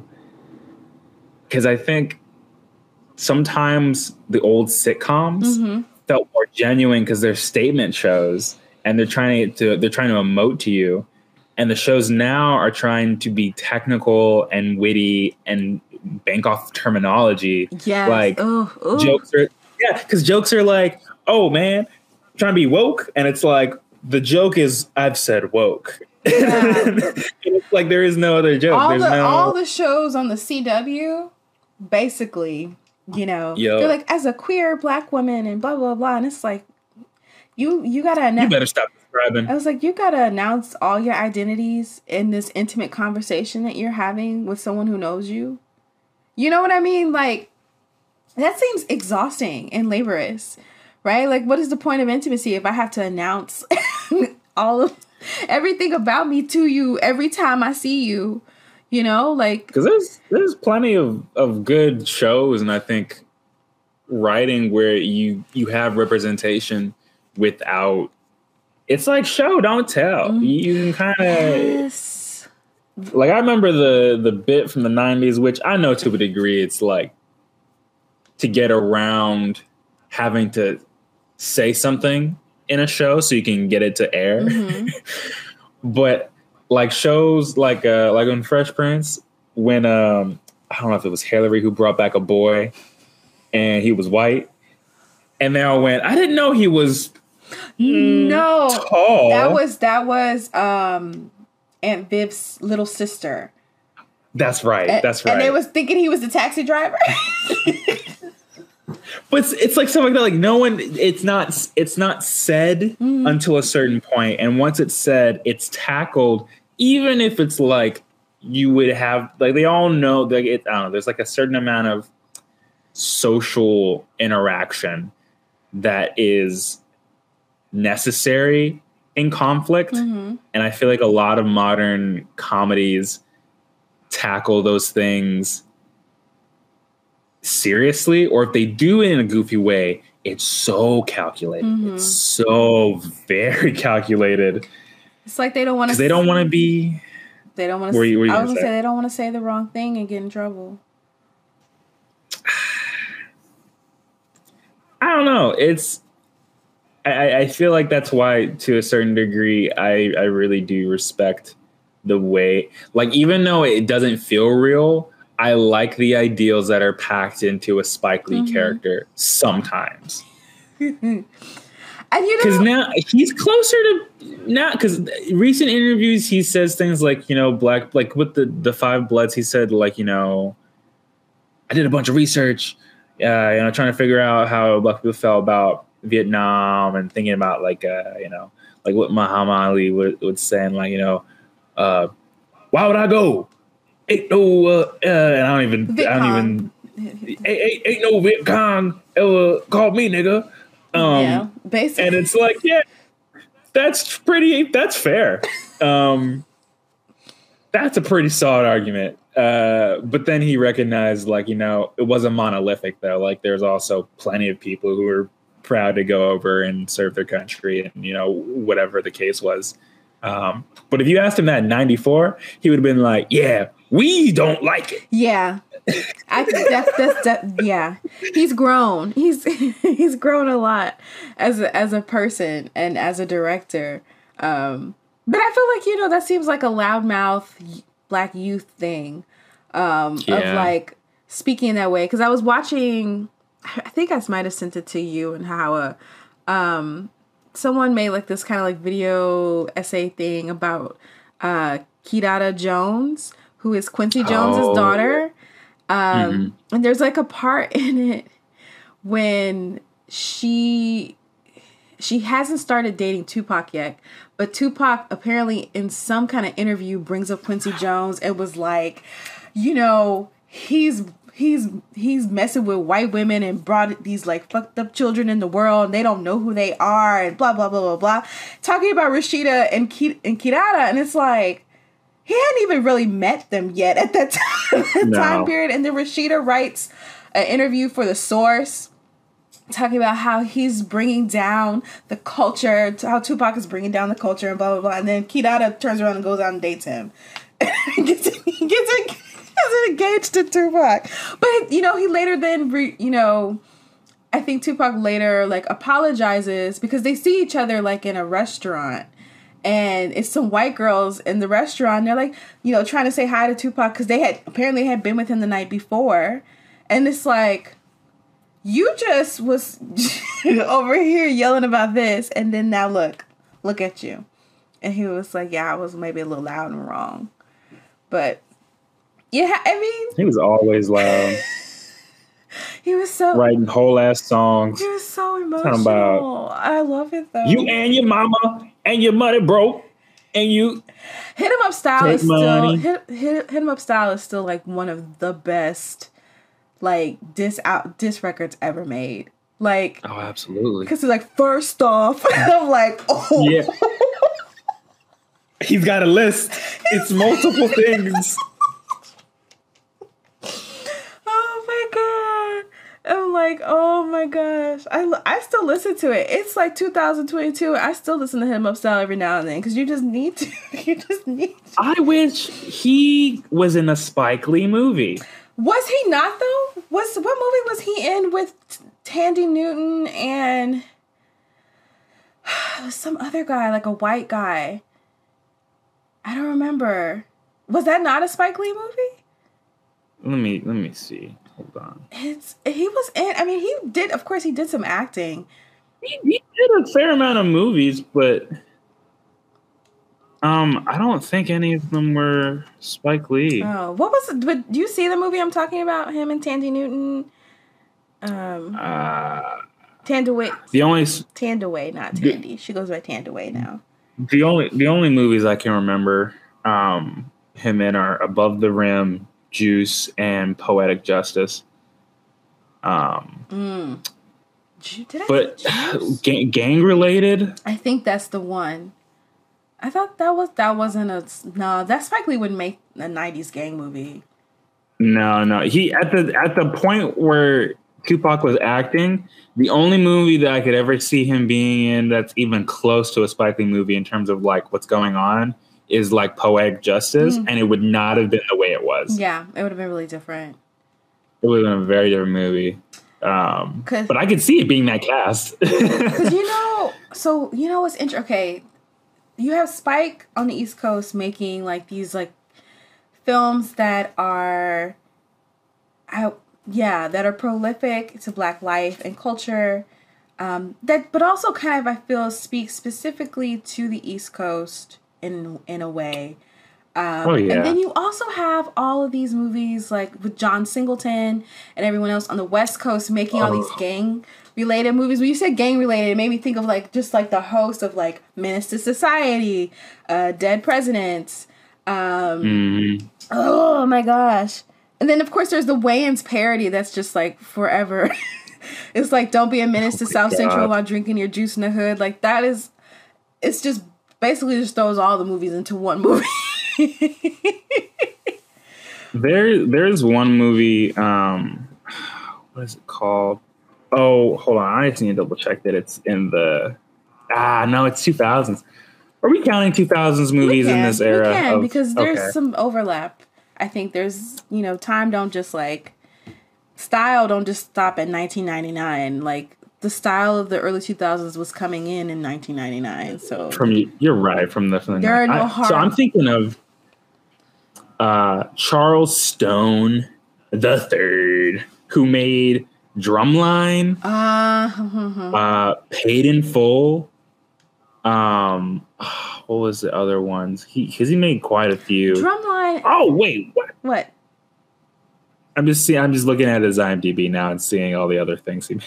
I think sometimes the old sitcoms felt more genuine because they're statement shows and they're trying to emote to you, and the shows now are trying to be technical and witty and bank off terminology. Yeah, like jokes are because jokes are like, oh man, I'm trying to be woke, and it's like the joke is I've said woke. Yeah. It's like there is no other joke. All the shows on the CW basically, you know, they're like, as a queer Black woman and blah blah blah, and it's like you gotta announce. You better stop describing. I was like, you gotta announce all your identities in this intimate conversation that you're having with someone who knows you. You know what I mean? Like, that seems exhausting and laborious, right? Like, what is the point of intimacy if I have to announce everything about me to you every time I see you? You know, like, because there's plenty of good shows, and I think writing where you have representation without, it's like show don't tell. You can kind of like, I remember the bit from the 90s, which I know to a degree it's like to get around having to say something in a show so you can get it to air. But like shows like on Fresh Prince, when I don't know if it was Hillary who brought back a boy and he was white, and they all went, I didn't know he was tall. That was Aunt Viv's little sister. That's right. And they was thinking he was the taxi driver. But it's like something like that. Like no one, it's not said until a certain point, and once it's said, it's tackled. Even if it's like you would have, like they all know, like I don't know. There's like a certain amount of social interaction that is necessary in conflict, and I feel like a lot of modern comedies tackle those things seriously, or if they do it in a goofy way, it's so calculated. It's so very calculated. It's like they don't want to. They don't want to be. They don't want to. I was gonna say they don't want to say the wrong thing and get in trouble. I don't know. It's. I feel like that's why, to a certain degree, I really do respect the way. Like, even though it doesn't feel real, I like the ideals that are packed into a Spike Lee character sometimes. And because now he's closer to because recent interviews he says things like, you know, black, like with the Five Bloods, he said, like, you know, I did a bunch of research, you know, trying to figure out how black people felt about Vietnam and thinking about like you know, like what Muhammad Ali would say, and like, you know, why would I go? Ain't no and I don't even ain't no Viet Cong ever called me nigga. Yeah, basically. And it's like, yeah, that's fair. That's a pretty solid argument. But then he recognized, like, you know, it wasn't monolithic though. Like there's also plenty of people who are proud to go over and serve their country, and, you know, whatever the case was. But if you asked him that in '94, he would have been like, yeah, we don't like it. Yeah. I think that's yeah. He's grown. He's grown a lot as a person and as a director. But I feel like, you know, that seems like a loudmouth black youth thing, of like speaking that way. Because I was watching, I think I might have sent it to you, and how someone made like this kind of like video essay thing about Kidada Jones, who is Quincy Jones's daughter. And there's like a part in it when she hasn't started dating Tupac yet, but Tupac apparently in some kind of interview brings up Quincy Jones and was like, you know, he's messing with white women and brought these like fucked up children in the world, and they don't know who they are, and blah blah blah blah blah, talking about Rashida and Kidada, and it's like, he hadn't even really met them yet at that time period. And then Rashida writes an interview for The Source talking about how he's bringing down the culture, how Tupac is bringing down the culture, and blah, blah, blah. And then Kidada turns around and goes out and dates him. He gets engaged to Tupac. But, you know, he later then, you know, I think Tupac later, like, apologizes because they see each other, like, in a restaurant. And it's some white girls in the restaurant. They're like, you know, trying to say hi to Tupac because they had apparently had been with him the night before. And it's like, you just was over here yelling about this. And then now look at you. And he was like, yeah, I was maybe a little loud and wrong. But yeah, I mean, he was always loud. He was so writing whole ass songs. He was so emotional. I love it though. You and your mama and your money broke, and you Hit 'Em Up Style is still Hit 'Em Up Style is still like one of the best like diss records ever made. Like, oh, absolutely. Because it's like, first off, I'm like, oh yeah. He's got a list. It's multiple things. Oh my god. I'm like, oh my gosh. I still listen to it. It's like 2022. I still listen to Hit 'Em Up Style every now and then because you just need to. You just need to. I wish he was in a Spike Lee movie. Was he not though? What movie was he in with Tandy Newton and some other guy, like a white guy? I don't remember. Was that not a Spike Lee movie? Let me see. Hold on. He was in. I mean, he did. Of course, he did some acting. He did a fair amount of movies, but I don't think any of them were Spike Lee. Oh, what was it? But do you see the movie I'm talking about? Him and Tandy Newton. Tandaway. The only Tandaway, not Tandy. She goes by Tandaway now. the only movies I can remember him in are Above the Rim, Juice, and Poetic Justice. But gang related. I think that's the one. I thought that wasn't that Spike Lee wouldn't make a 90s gang movie. No. He at the point where Tupac was acting, the only movie that I could ever see him being in that's even close to a Spike Lee movie in terms of like what's going on is like Poetic Justice, and it would not have been the way it was. Yeah, it would have been really different. It would have been a very different movie. But I could see it being that cast. Because what's interesting? Okay, you have Spike on the East Coast making like these like films that are, that are prolific to Black life and culture. But also kind of I feel speak specifically to the East Coast in a way. And then you also have all of these movies like with John Singleton and everyone else on the West Coast making all these gang related movies. When you said gang related, it made me think of like just like the host of like Menace to Society, Dead Presidents. Oh my gosh. And then of course there's the Wayans parody that's just like forever. It's like, don't be a menace to South Central while drinking your juice in the hood. Like that is, it's just basically just throws all the movies into one movie. There's one movie, what is it called? Oh, hold on. I just need to double check that it's in the no, it's 2000s. Are we counting 2000s movies in this era? We can, because there's some overlap. I think there's, time don't just like, style don't just stop at 1999. Like the style of the early 2000s was coming in 1999. So you're right. There are no hard. So I'm thinking of Charles Stone the Third, who made Drumline, Paid in Full. What was the other ones? He made quite a few. Drumline. Oh wait, what? What? I'm just looking at his IMDb now and seeing all the other things he made.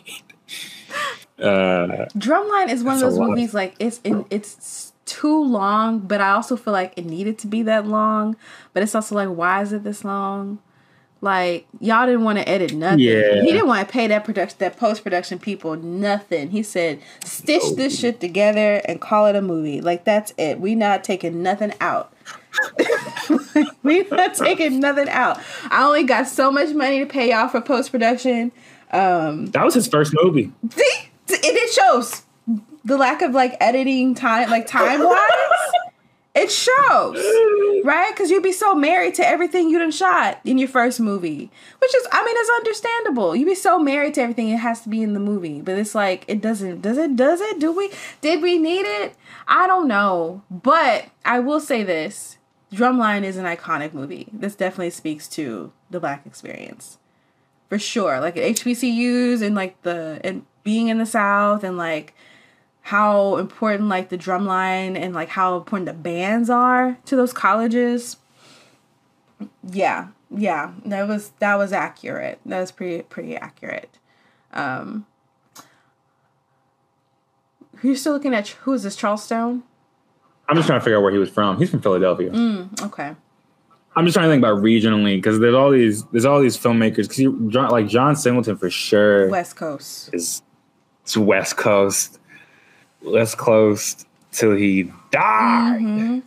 Drumline is one of those movies like it's too long, but I also feel like it needed to be that long. But it's also like, why is it this long? Like, y'all didn't want to edit nothing. Yeah. He didn't want to pay that post-production people nothing. He said, stitch this shit together and call it a movie. Like, that's it. We not taking nothing out. We not taking nothing out. I only got so much money to pay y'all for post-production. That was his first movie. See? It shows the lack of, like, editing time, like, time-wise. It shows, right? Because you'd be so married to everything you done shot in your first movie, which is, it's understandable. You'd be so married to everything, it has to be in the movie. But it's like, it doesn't, does it? Did we need it? I don't know. But I will say this, Drumline is an iconic movie. This definitely speaks to the Black experience. For sure. Like HBCUs and like and being in the South and like, how important like the drumline and like how important the bands are to those colleges. Yeah, that was accurate. That was pretty accurate. You're still looking at who is this? Charles Stone? I'm just trying to figure out where he was from. He's from Philadelphia. Okay. I'm just trying to think about regionally because there's all these filmmakers. Because like John Singleton for sure. West Coast. It's West Coast. Less close till he died.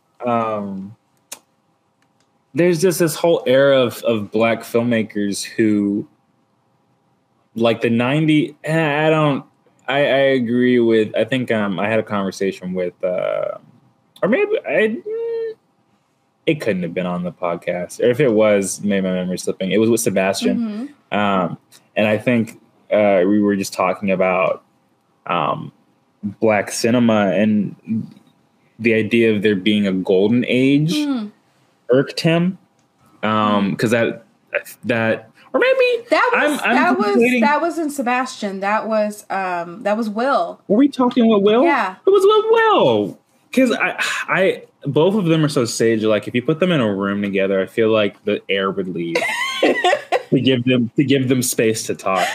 There's just this whole era of Black filmmakers who, like the 90s. I agree with. I think I had a conversation with, or maybe it couldn't have been on the podcast, or if it was, maybe my memory's slipping. It was with Sebastian, and I think we were just talking about. Black cinema and the idea of there being a golden age irked him, because that or maybe that was in Sebastian. That was Will. Were we talking with Will? Yeah, it was with Will. Because I both of them are so sage. Like if you put them in a room together, I feel like the air would leave. to give them space to talk.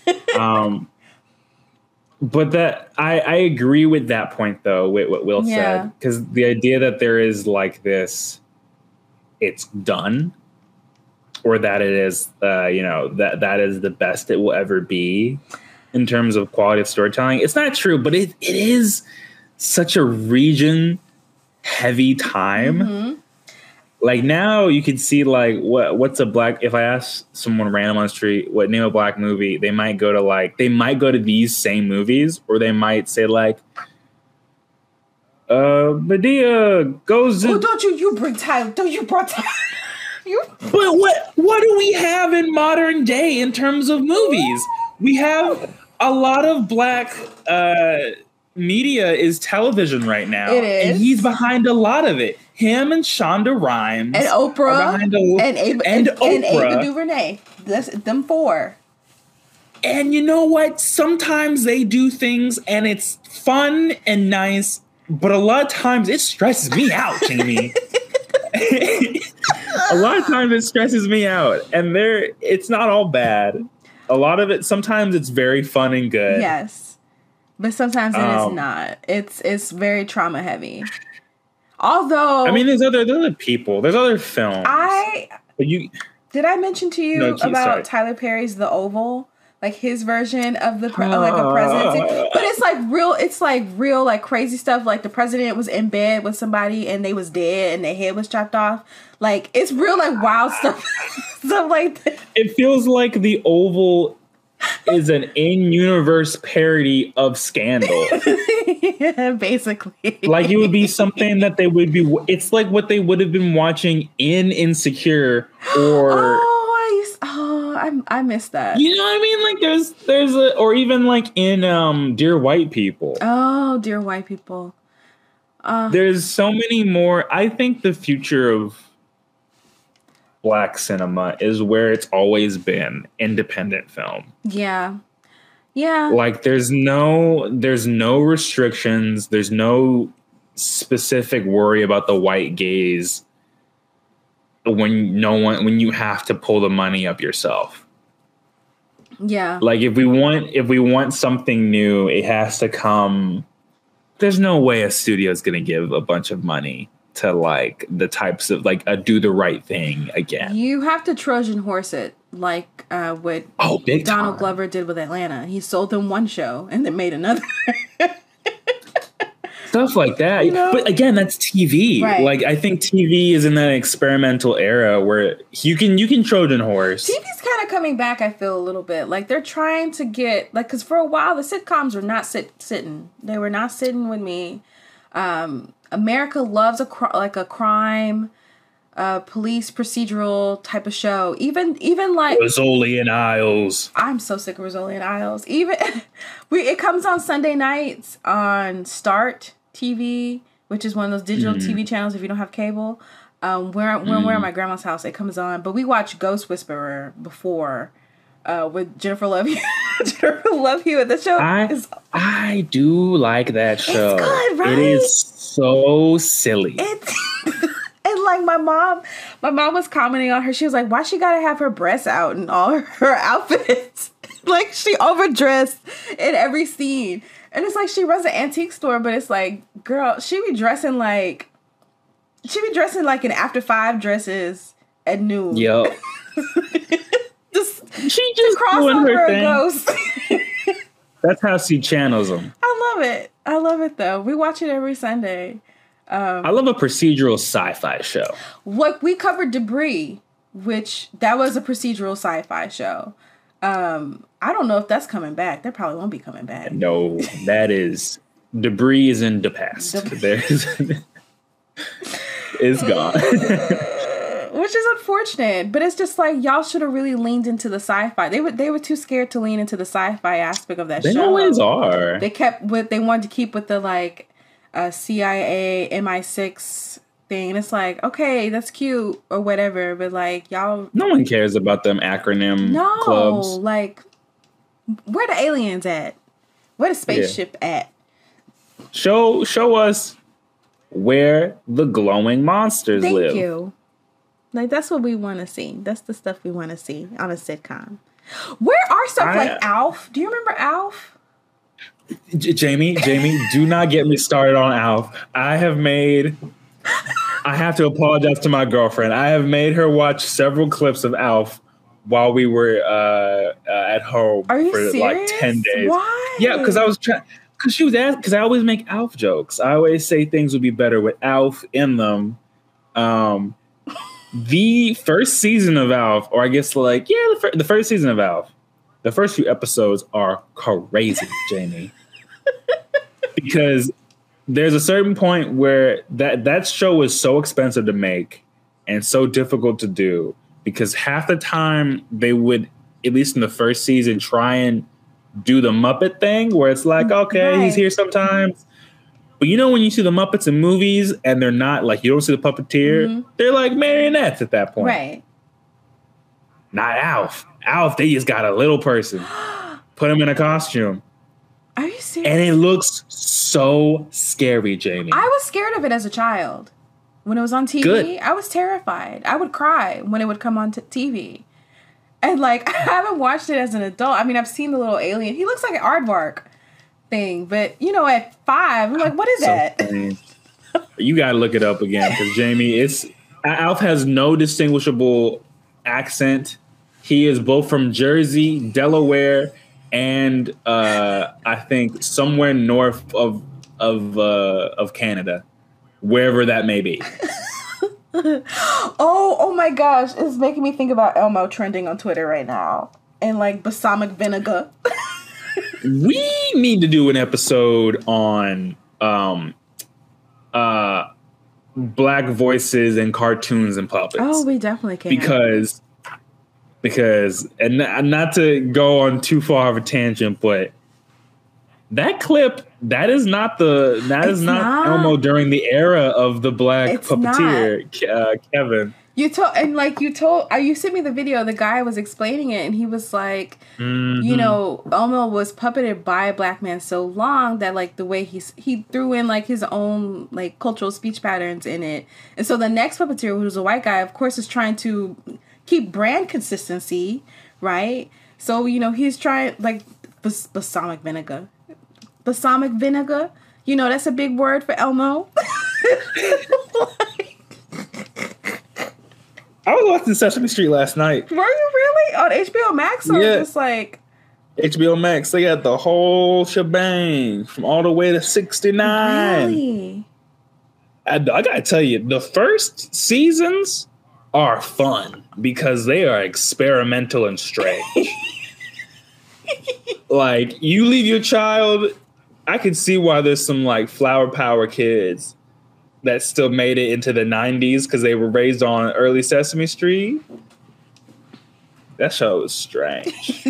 But that I agree with that point though, with what Will said, because the idea that there is like this, it's done, or that it is, that is the best it will ever be in terms of quality of storytelling. It's not true, but it is such a region heavy time. Mm-hmm. Like now you can see like what's a black, if I ask someone random on the street what name a black movie, they might go to these same movies, or they might say like Medea goes to, don't you bring Tyler, don't you brought Tyler. But what do we have in modern day in terms of movies? We have a lot of black media is television right now. It is. And he's behind a lot of it. Him and Shonda Rhimes. And Oprah. And Ava DuVernay. Them four. And you know what? Sometimes they do things and it's fun and nice, but a lot of times it stresses me out, Jamie. A lot of times it stresses me out, and it's not all bad. A lot of it, sometimes it's very fun and good. Yes, but sometimes it is not. It's very trauma heavy. Although, I mean, there's other people, there's other films. Did I mention to you about Tyler Perry's The Oval? Like his version of like a president, but it's like real like crazy stuff. Like the president was in bed with somebody and they was dead and their head was chopped off. Like it's real like wild stuff, stuff like that. It feels like The Oval is an in-universe parody of Scandal. Yeah, basically. Like it would be something that they would be. It's like what they would have been watching in Insecure or. I missed that. You know what I mean? Like there's or even like in Dear White People. Oh, Dear White People. There's so many more. I think the future of black cinema is where it's always been, independent film. Yeah. Yeah. Like there's no restrictions, there's no specific worry about the white gaze. When you have to pull the money up yourself. Yeah. Like if we want something new, it has to come. There's no way a studio is going to give a bunch of money to like the types of like a Do the Right Thing again. You have to Trojan horse it like what Donald Glover did with Atlanta. He sold them one show and then made another. Stuff like that. You know? But again, that's TV. Right. Like I think TV is in that experimental era where you can Trojan horse. TV's kind of coming back, I feel, a little bit. Like they're trying to get like, because for a while the sitcoms were not sitting. They were not sitting with me. America loves a crime, police procedural type of show. Even like Rizzoli and Isles. I'm so sick of Rizzoli and Isles. Even it comes on Sunday nights on Start TV, which is one of those digital TV channels if you don't have cable. When we're at my grandma's house, it comes on. But we watched Ghost Whisperer before with Jennifer Love Hewitt. Jennifer Love Hewitt. The show I do like that show. It's good, right? It is so silly. And like my mom was commenting on her. She was like, "Why she gotta have her breasts out in all her outfits?" Like she overdressed in every scene. And it's like she runs an antique store, but it's like, girl, she be dressing like in After 5 dresses at noon. Yo. She just doing her thing. Ghost. That's how she channels them. I love it though. We watch it every Sunday. I love a procedural sci-fi show. What we covered Debris, which that was a procedural sci-fi show. I don't know if that's coming back. That probably won't be coming back. No, that is Debris is in the past. It's gone. Which is unfortunate, but it's just like y'all should have really leaned into the sci-fi. They were too scared to lean into the sci-fi aspect of that show. They always are. They wanted to keep with the like CIA MI6 thing, and it's like, okay, that's cute or whatever, but like y'all, no one cares about them acronym clubs. Like, where the aliens at? Where the spaceship at? Show us where the glowing monsters live. Thank you. Like, that's what we want to see. That's the stuff we want to see on a sitcom. Where are stuff like Alf? Do you remember Alf? Jamie, do not get me started on Alf. I have to apologize to my girlfriend. I have made her watch several clips of Alf while we were at home for serious? Like 10 days. Why? Yeah, because I was trying. Because she was asking. Because I always make Alf jokes. I always say things would be better with Alf in them. The first season of Alf, or I guess the first season of Alf, the first few episodes are crazy, Jamie. Because there's a certain point where that show is so expensive to make and so difficult to do, because half the time they would, at least in the first season, try and do the Muppet thing where it's like, okay, right, he's here sometimes. But you know when you see the Muppets in movies and they're not, like, you don't see the puppeteer, they're like marionettes at that point. Right. Not Alf. Alf, they just got a little person. Put him in a costume. Are you serious? And it looks so scary, Jamie. I was scared of it as a child. When it was on TV, Good. I was terrified. I would cry when it would come on TV. And, like, I haven't watched it as an adult. I mean, I've seen the little alien. He looks like an aardvark thing. But, you know, at 5, I'm like, what is that? You got to look it up again. Because, Jamie, Alf has no distinguishable accent. He is both from Jersey, Delaware, and I think somewhere north of Canada, wherever that may be. Oh my gosh, it's making me think about Elmo trending on Twitter right now, and like balsamic vinegar. We need to do an episode on Black voices and cartoons and puppets. Oh, we definitely can. Because and not to go on too far of a tangent, but that clip, that is not Elmo during the era of the black puppeteer, Kevin. You sent me the video. The guy was explaining it, and he was like, you know, Elmo was puppeted by a black man so long that, like, the way he threw in, like, his own, like, cultural speech patterns in it. And so the next puppeteer, who's a white guy, of course, is trying to keep brand consistency, right? So, you know, he's trying, like, balsamic vinegar. Balsamic vinegar, you know, that's a big word for Elmo. I was watching Sesame Street last night. Were you really? On HBO Max? Or just like HBO Max? They got the whole shebang from all the way to 69. Really? I gotta tell you, the first seasons are fun because they are experimental and strange. Like, you leave your child, I can see why there's some, like, flower power kids that still made it into the 90s because they were raised on early Sesame Street. That show was strange.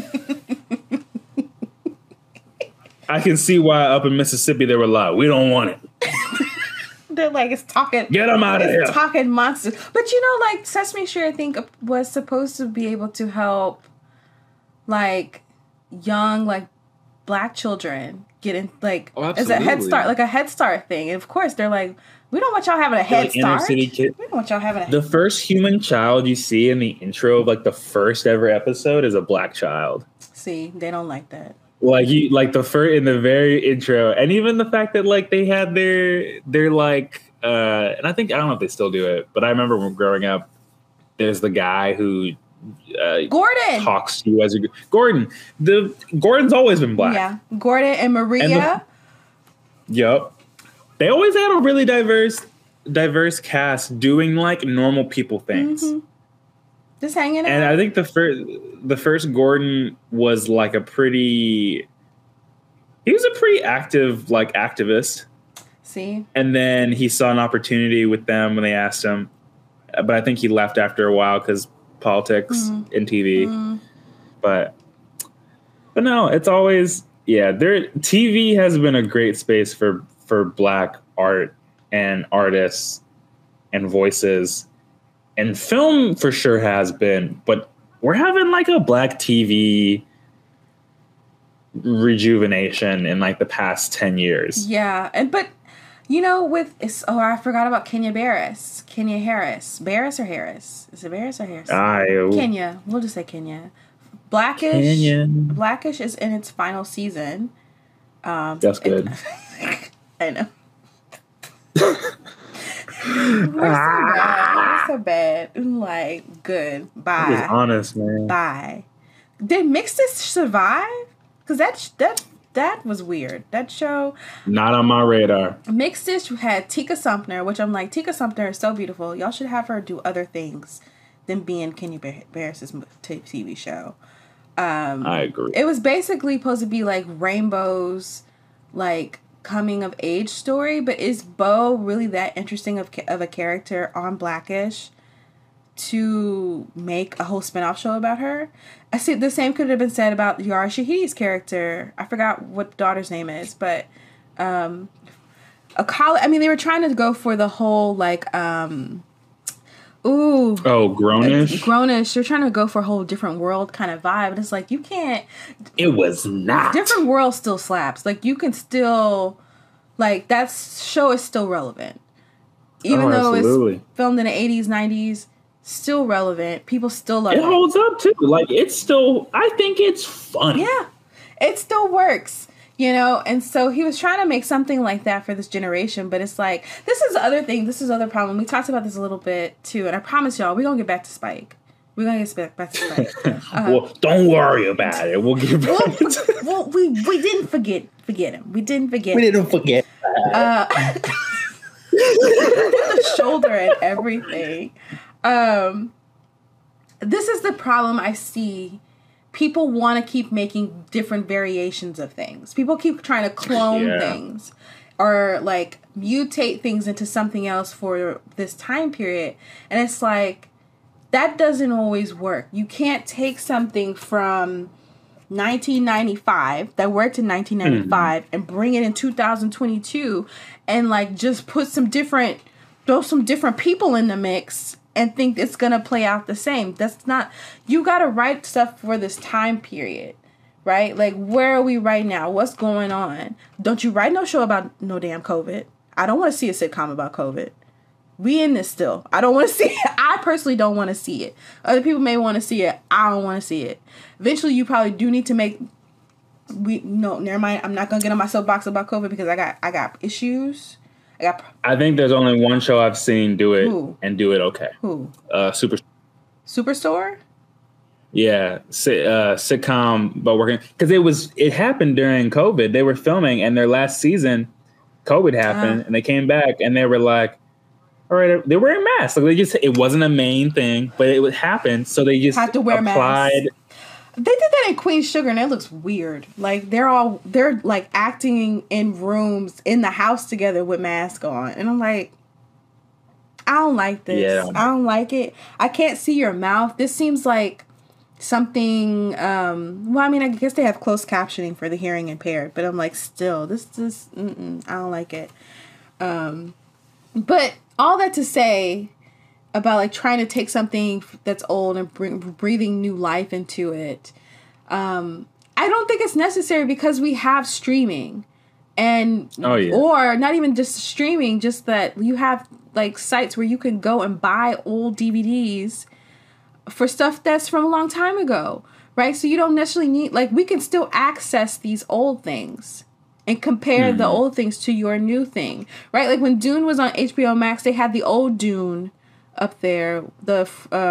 I can see why up in Mississippi they were like, we don't want it. They're like, it's talking. Get them out of here. It's talking monsters. But, you know, like, Sesame Street, I think, was supposed to be able to help, like, young, like, black children get in, like, as a Head Start, like a Head Start thing. And of course, they're like, we don't want y'all having a Head Start. We don't want y'all having the first human child you see in the intro of, like, the first ever episode is a black child. See, they don't like that. Like, in the very intro, and even the fact that, like, they had their like, and I don't know if they still do it, but I remember when growing up, there's the guy who Gordon talks to you as Gordon. Gordon's always been black. Yeah, Gordon and Maria. Yep, they always had a really diverse cast doing, like, normal people things. Mm-hmm. Just hanging out. And I think the first Gordon was like he was a pretty active, like, activist. See? And then he saw an opportunity with them when they asked him. But I think he left after a while because politics and TV. Mm-hmm. But no, it's always, TV has been a great space for black art and artists and voices. And film for sure has been, but we're having, like, a black TV rejuvenation in, like, the past 10 years. Yeah, but You know, I forgot about Kenya Barris. Kenya Harris. Barris or Harris? Is it Barris or Harris? Kenya. We'll just say Kenya. Blackish. Kenya. Blackish is in its final season. That's good. I know. We're so bad. Like, good. Bye. That is honest, man. Bye. Did Mixed-ish survive? Because that was weird. That show. Not on my radar. Mixed-ish had Tika Sumpter, which I'm like, Tika Sumpter is so beautiful. Y'all should have her do other things than being Kenya Barris's TV show. I agree. It was basically supposed to be like Rainbow's, like, coming of age story, but is Bo really that interesting of a character on Blackish to make a whole spinoff show about her? I see the same could have been said about Yara Shahidi's character. I forgot what the daughter's name is, but they were trying to go for the whole like Grownish. Grownish. You're trying to go for a whole different world kind of vibe. And it's like, you can't. It was not. Different world still slaps. Like, you can still. Like, that show is still relevant. Even though it's filmed in the 80s, 90s, still relevant. People still love it. It holds up, too. Like, it's still. I think it's funny. Yeah. It still works. You know, and so he was trying to make something like that for this generation, but it's like, this is the other thing, this is the other problem. We talked about this a little bit, too, and I promise y'all, we're going to get back to Spike. We're going to get back to Spike. Well, don't worry about it. We'll get back to it. Well, we didn't forget him. We didn't forget the shoulder and everything. This is the problem I see. People want to keep making different variations of things. People keep trying to clone things or like mutate things into something else for this time period. And it's like, that doesn't always work. You can't take something from 1995 that worked in 1995 and bring it in 2022 and like just throw some different people in the mix and think it's going to play out the same. That's not, you got to write stuff for this time period, right? Like, where are we right now? What's going on? Don't you write no show about no damn COVID. I don't want to see a sitcom about COVID. We in this still. I don't want to see it. I personally don't want to see it. Other people may want to see it. I don't want to see it. Eventually, you probably do need to make, never mind. I'm not going to get on my soapbox about COVID because I got issues. I think there's only one show I've seen do it and do it okay. Who? Superstore? Yeah, sitcom, but working because it happened during COVID. They were filming, and their last season, COVID happened, and they came back, and they were like, "All right," they were wearing masks. Like it wasn't a main thing, but it would happen, so they just had to wear masks. They did that in Queen Sugar, and it looks weird. Like, they're like acting in rooms in the house together with masks on. And I'm like, I don't like this. Yeah. I don't like it. I can't see your mouth. This seems like something, well, I mean, I guess they have closed captioning for the hearing impaired, but I'm like, still, this is, I don't like it. But all that to say about like trying to take something that's old and breathing new life into it. I don't think it's necessary because we have streaming and, or not even just streaming, just that you have like sites where you can go and buy old DVDs for stuff that's from a long time ago, right? So you don't necessarily need, like, we can still access these old things and compare the old things to your new thing, right? Like when Dune was on HBO Max, they had the old Dune up there, the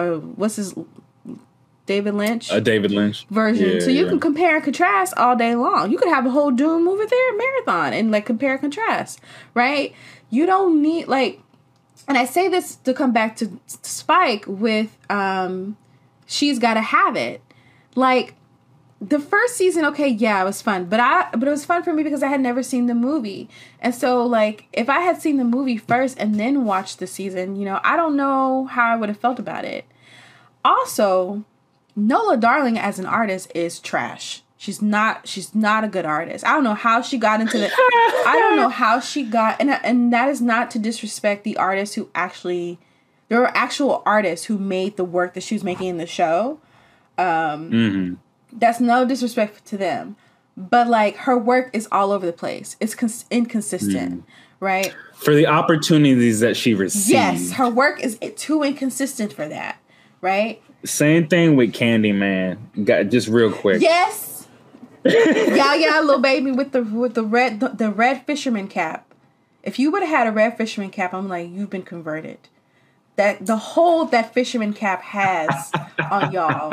David Lynch version. So you can compare and contrast all day long. You could have a whole Dune movie there, marathon, and like compare and contrast, right? You don't need like, and I say this to come back to Spike with She's Gotta Have It. Like the first season, okay, yeah, it was fun, but it was fun for me because I had never seen the movie. And so like if I had seen the movie first and then watched the season, you know, I don't know how I would have felt about it. Also, Nola Darling as an artist is trash. She's not a good artist. I don't know how she got into the I don't know how she got, and that is not to disrespect the artists who actually, there are actual artists who made the work that she was making in the show. That's no disrespect to them, but like her work is all over the place. It's inconsistent, right? For the opportunities that she received. Yes, her work is too inconsistent for that, right? Same thing with Candyman. Got just real quick. Yes. Yeah, little baby with the red fisherman cap. If you would have had a red fisherman cap, I'm like, you've been converted. That the hold that fisherman cap has on y'all,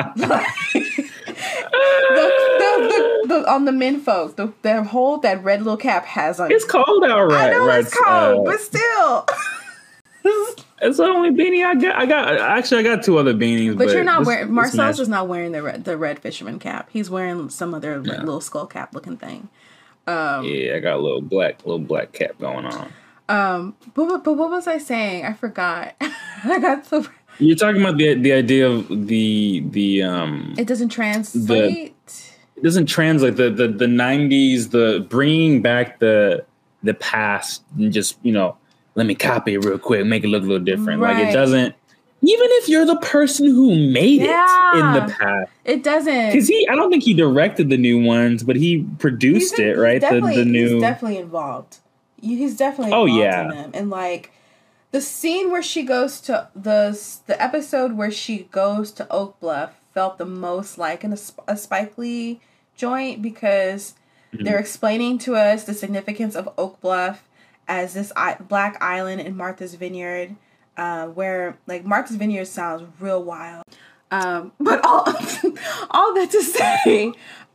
the on the men folk, the hold that red little cap has on. It's cold out, right? I know it's cold, but still. It's the only beanie I got. I got two other beanies, but you're not wearing. Marcel's is not wearing the red fisherman cap. He's wearing some other little skull cap looking thing. Yeah, I got a little black cap going on. But what was I saying? I forgot. I got so. You're talking about the idea of the It doesn't translate. It doesn't translate the 90s, the bringing back the past and just let me copy it real quick, make it look a little different. Right. Like it doesn't. Even if you're the person who made it in the past, it doesn't. Because I don't think he directed the new ones, but he produced it, right? The new. He's definitely involved. He's definitely involved in them. And like the scene where she goes to the episode where she goes to Oak Bluff felt the most like a Spike Lee joint because they're explaining to us the significance of Oak Bluff as this black island in Martha's Vineyard, where like Martha's Vineyard sounds real wild. But all that to say,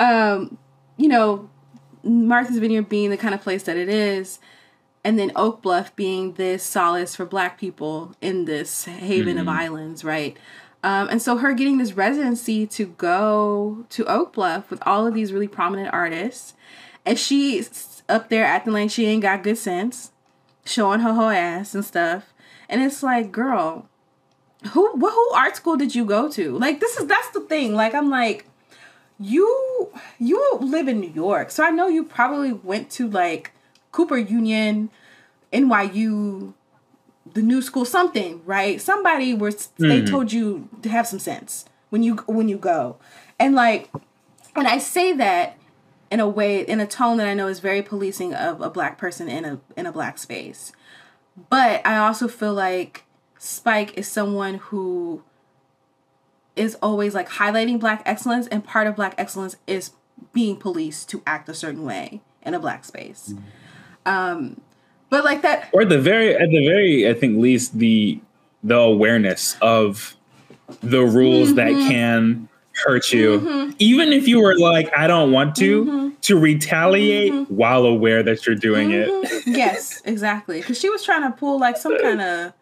Martha's Vineyard being the kind of place that it is, and then Oak Bluff being this solace for Black people in this haven of islands, right? And so her getting this residency to go to Oak Bluff with all of these really prominent artists, and she's up there acting like she ain't got good sense, showing her whole ass and stuff. And it's like, girl, who art school did you go to? Like, that's the thing. Like, I'm like, you live in New York, so I know you probably went to like Cooper Union, NYU, the New School, something, right? Somebody where they told you to have some sense when you go. And like, when I say that in a way, in a tone that I know is very policing of a Black person in a Black space. But I also feel like Spike is someone who is always like highlighting Black excellence, and part of Black excellence is being policed to act a certain way in a Black space. But like that, or at the very, I think least the awareness of the rules that can hurt you, even if you were like, I don't want to retaliate while aware that you're doing it. Yes, exactly. Because she was trying to pull like some kind of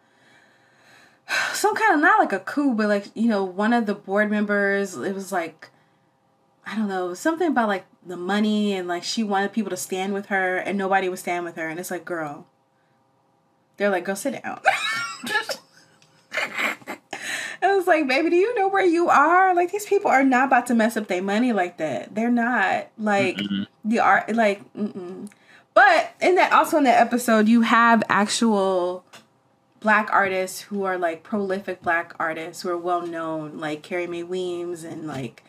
not like a coup, but like, one of the board members, it was like, I don't know, something about like the money, and like she wanted people to stand with her and nobody would stand with her. And it's like, girl, they're like, go sit down. I was like, baby, do you know where you are? Like, these people are not about to mess up their money like that. They're not like the art, like, But in that episode, you have actual Black artists who are like prolific Black artists who are well known, like Carrie Mae Weems and like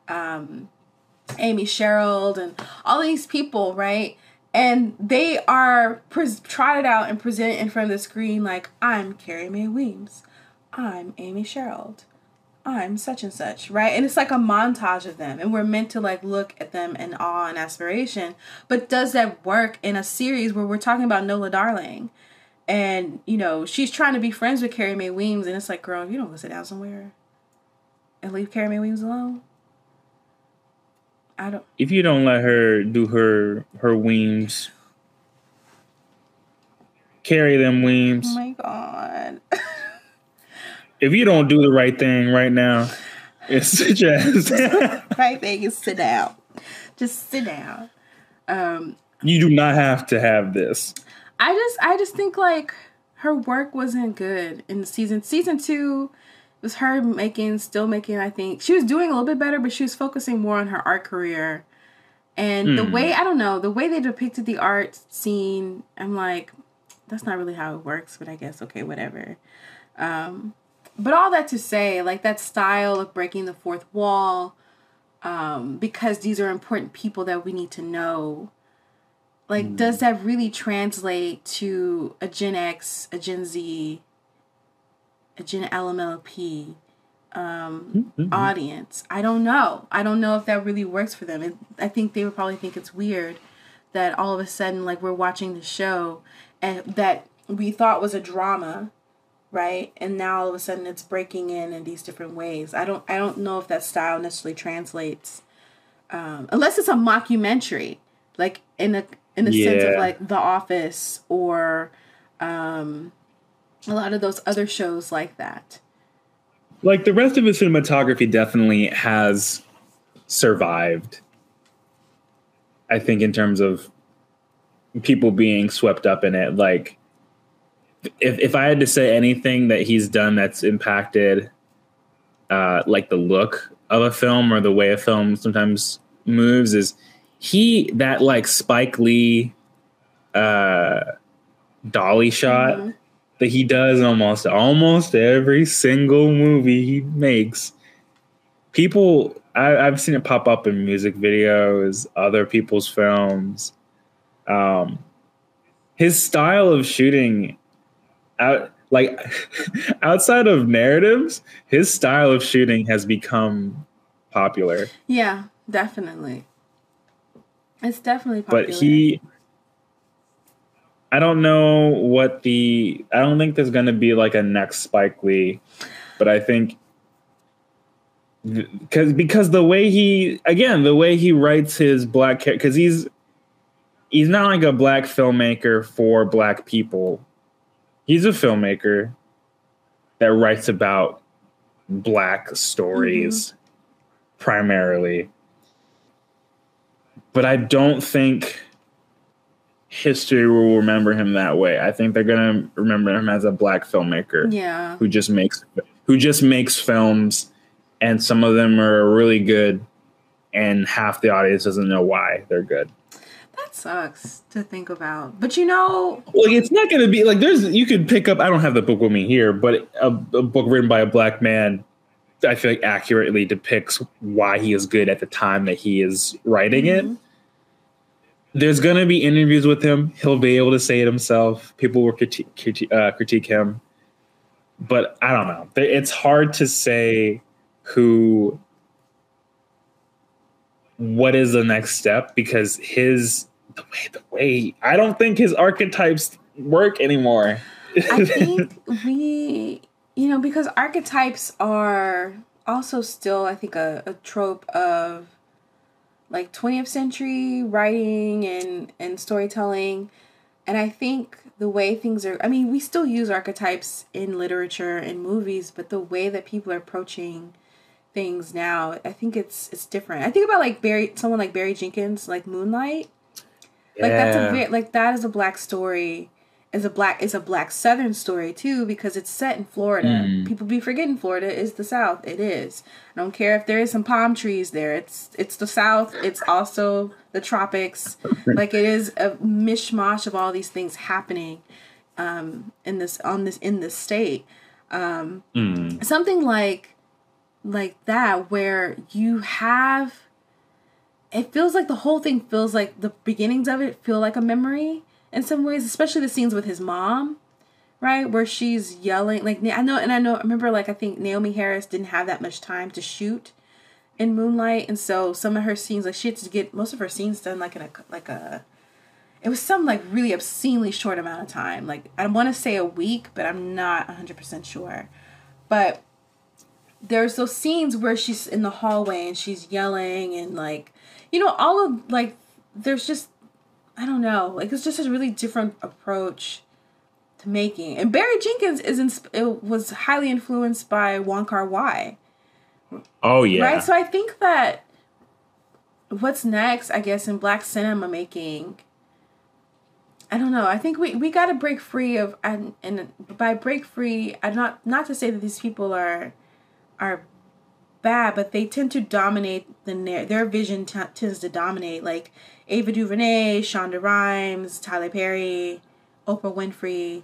Amy Sherald and all these people, right? And they are trotted out and presented in front of the screen like, I'm Carrie Mae Weems, I'm Amy Sherald, I'm such and such, right? And it's like a montage of them, and we're meant to like look at them in awe and aspiration. But does that work in a series where we're talking about Nola Darling? And, she's trying to be friends with Carrie Mae Weems, and it's like, girl, you don't go sit down somewhere and leave Carrie Mae Weems alone. If you don't let her do her Weems, carry them Weems. Oh my God. If you don't do the right thing right now, it's sit your ass down. Right thing is sit down. Just sit down. You do not have to have this. I just think like her work wasn't good in the season. Season 2 was her still making, I think she was doing a little bit better, but she was focusing more on her art career. And the way, the way they depicted the art scene, I'm like, that's not really how it works, but I guess, okay, whatever. But all that to say, like that style of breaking the fourth wall, because these are important people that we need to know. Like, does that really translate to a Gen X, a Gen Z, a Gen LMLP audience? I don't know. I don't know if that really works for them. I think they would probably think it's weird that all of a sudden, like, we're watching the show and that we thought was a drama, right? And now all of a sudden it's breaking in these different ways. I don't know if that style necessarily translates, unless it's a mockumentary, like in the sense of like The Office or a lot of those other shows like that. Like, the rest of his cinematography definitely has survived, I think, in terms of people being swept up in it. Like, if I had to say anything that he's done that's impacted like the look of a film or the way a film sometimes moves, is that like Spike Lee dolly shot that he does almost every single movie he makes. People, I've seen it pop up in music videos, other people's films. His style of shooting, outside of narratives, his style of shooting has become popular. Yeah, definitely. It's definitely popular. But I don't know I don't think there's going to be like a next Spike Lee, but I think because the way he writes his black character, because he's not like a black filmmaker for black people. He's a filmmaker that writes about black stories primarily. But I don't think history will remember him that way. I think they're going to remember him as a black filmmaker who just makes films, and some of them are really good and half the audience doesn't know why they're good. That sucks to think about. But well, it's not going to be like you could pick up, I don't have the book with me here, but a book written by a black man, I feel like accurately depicts why he is good at the time that he is writing it. There's going to be interviews with him. He'll be able to say it himself. People will critique him. But I don't know. It's hard to say what is the next step, because the way I don't think his archetypes work anymore. I think because archetypes are also still, I think, a trope of like 20th century writing and storytelling. And I think the way things are, we still use archetypes in literature and movies, but the way that people are approaching things now, I think it's different. I think about like someone like Barry Jenkins, like Moonlight. Like that is a black story. It's a black Southern story too, because it's set in Florida. People be forgetting Florida is the South. It is. I don't care if there is some palm trees there. It's the South. It's also the tropics. Like, it is a mishmash of all these things happening in this state. Something like that, where you have, it feels like the whole thing feels like the beginnings of it feel like a memory in some ways, especially the scenes with his mom, right? Where she's yelling, like, I remember, like, I think Naomi Harris didn't have that much time to shoot in Moonlight. And so some of her scenes, like, she had to get most of her scenes done like it was some like really obscenely short amount of time. Like, I want to say a week, but I'm not 100% sure. But there's those scenes where she's in the hallway and she's yelling and like, all of like, there's just, I don't know, like, it's just a really different approach to making. And Barry Jenkins was highly influenced by Wong Kar-wai. Oh yeah. Right? So I think that what's next, I guess, in black cinema making, I don't know. I think we got to break free of, and by break free, I'm not to say that these people are bad, but they tend to dominate their vision tends to dominate, like Ava DuVernay, Shonda Rhimes, Tyler Perry, Oprah Winfrey,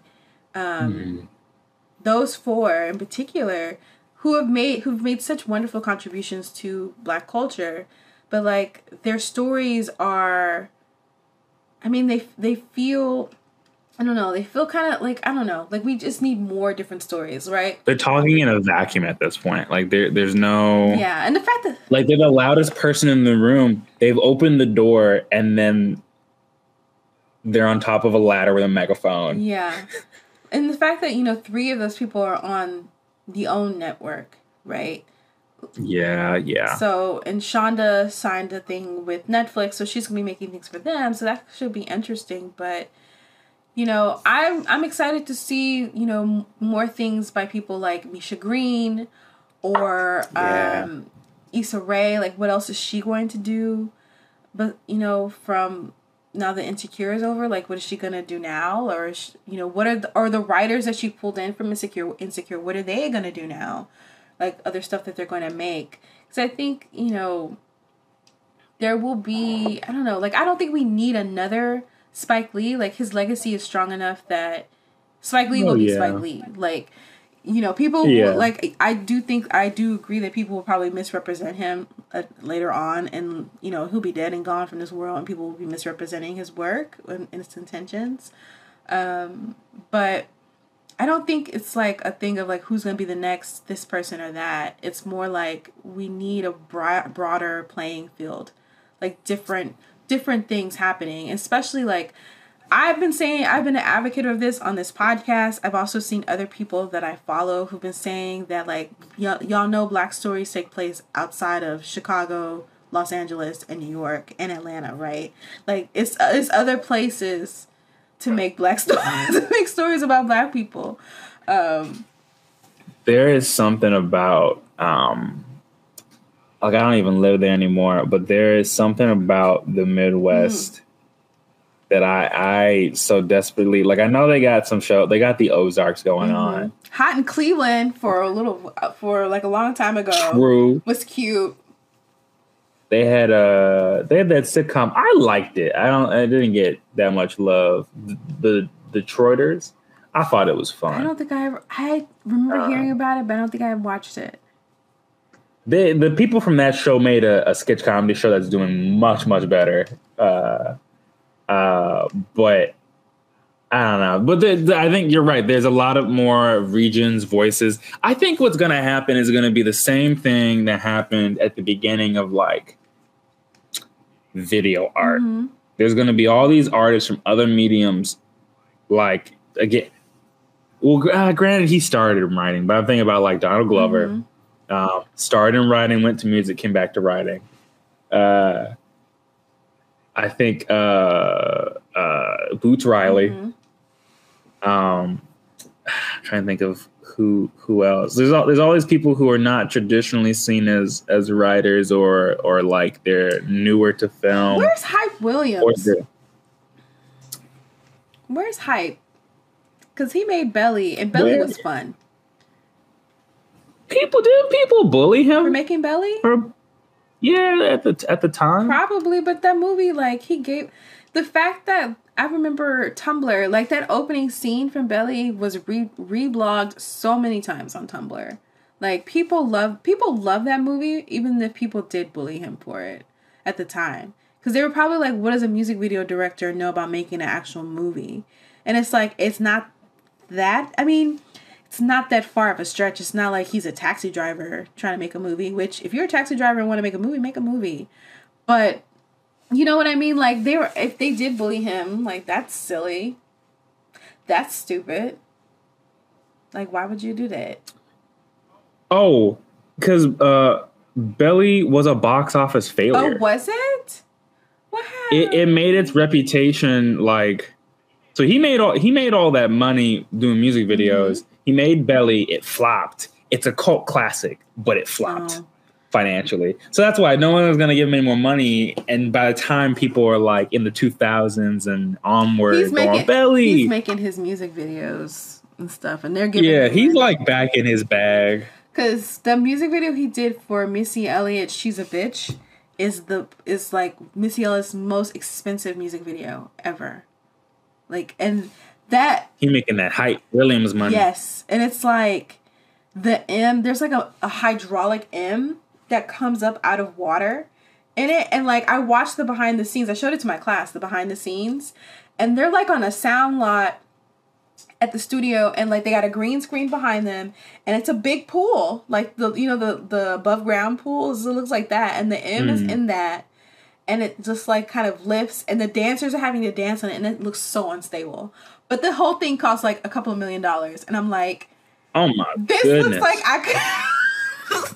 those four in particular, who've made such wonderful contributions to black culture, but like their stories are I mean, they feel, I don't know, they feel kind of like, I don't know, like we just need more different stories, right? They're talking in a vacuum at this point. Like there's no, Yeah, and the fact that like they're the loudest person in the room. They've opened the door and then they're on top of a ladder with a megaphone. yeah, and the fact that, you know, 3 of those people are on the OWN network, right? Yeah. So, and Shonda signed a thing with Netflix, so she's gonna be making things for them. So that should be interesting. But, you know, I'm excited to see, you know, more things by people like Misha Green or Issa Rae. Like, what else is she going to do? But, you know, from now that Insecure is over, like, what is she gonna do now? Or is she, you know, what are the writers that she pulled in from Insecure? What are they gonna do now? Like, other stuff that they're going to make. Because I think, you know, there will be, I don't know, like, I don't think we need another Spike Lee. Like, his legacy is strong enough that Spike Lee will be Spike Lee. Like, you know, people, like, I do agree that people will probably misrepresent him later on. And, you know, he'll be dead and gone from this world. And people will be misrepresenting his work and his intentions. But I don't think it's like a thing of like who's going to be the next this person or that. It's more like we need a broader playing field, like different things happening. Especially like I've been an advocate of this on this podcast. I've also seen other people that I follow who've been saying that like y'all know Black stories take place outside of Chicago, Los Angeles, and New York and Atlanta, right? Like it's other places to make Black stories, to make stories about Black people. There is something about, like I don't even live there anymore, but there is something about the Midwest that I so desperately, like I know they got they got the Ozarks going on. Hot in Cleveland for like a long time ago. True. Was cute. They had that sitcom. I liked it. I didn't get that much love. The Detroiters. I thought it was fun. I don't think I remember hearing about it, but I don't think I watched it. The people from that show made a sketch comedy show that's doing much better. But I don't know. But I think you're right. There's a lot of more regions, voices. I think what's going to happen is going to be the same thing that happened at the beginning of like video art. There's going to be all these artists from other mediums. Like again, well, granted he started writing, but I'm thinking about like Donald Glover, started in writing, went to music, came back to writing. I think Boots Riley. Trying to think of who else. There's all these people who are not traditionally seen as writers or like they're newer to film. Where's Hype Williams? Where's Hype? Because he made Belly, and Belly was fun. People bully him for making Belly? At the time. Probably, but that movie, like, he gave the fact that I remember Tumblr, like that opening scene from Belly was reblogged so many times on Tumblr. Like people love that movie, even if people did bully him for it at the time. Because they were probably like, what does a music video director know about making an actual movie? And it's like, it's not that, I mean, it's not that far of a stretch. It's not like he's a taxi driver trying to make a movie, which if you're a taxi driver and want to make a movie. But you know what I mean? Like if they did bully him, like that's silly. That's stupid. Like, why would you do that? Oh, because Belly was a box office failure. Oh, was it? What happened? It made its reputation like. So he made all that money doing music videos. He made Belly. It flopped. It's a cult classic, but it flopped financially. So that's why no one was going to give him any more money. And by the time people are like in the 2000s and onward, Belly. He's making his music videos and stuff, and they're giving. Yeah, he's like back in his bag. Because the music video he did for Missy Elliott, "She's a Bitch," is like Missy Elliott's most expensive music video ever. Like, and that he making that Hype Williams money. Yes, and it's like the M. There's like a hydraulic M that comes up out of water, in it, and like I watched the behind the scenes. I showed it to my class, the behind the scenes, and they're like on a sound lot at the studio, and like they got a green screen behind them, and it's a big pool, like the above ground pools. It looks like that, and the M is in that, and it just like kind of lifts, and the dancers are having to dance on it, and it looks so unstable. But the whole thing costs like a couple of $1 million, and I'm like, oh my this goodness. looks like I could.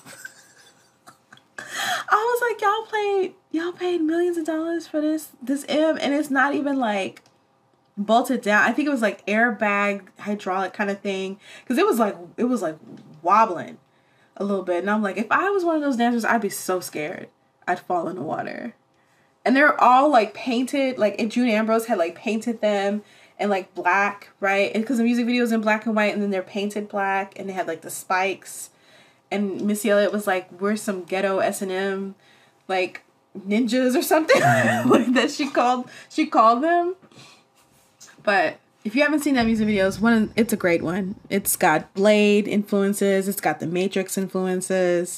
I was like, y'all paid millions of dollars for this M, and it's not even like bolted down. I think it was like airbag hydraulic kind of thing, because it was like wobbling a little bit, and I'm like, if I was one of those dancers, I'd be so scared I'd fall in the water. And they're all like painted, like, and June Ambrose had like painted them in like black, right? And because the music video is in black and white, and then they're painted black, and they had like the spikes. And Missy Elliott was like, we're some ghetto S&M like ninjas or something like that she called them. But if you haven't seen that music video, it's a great one. It's got Blade influences, it's got the Matrix influences,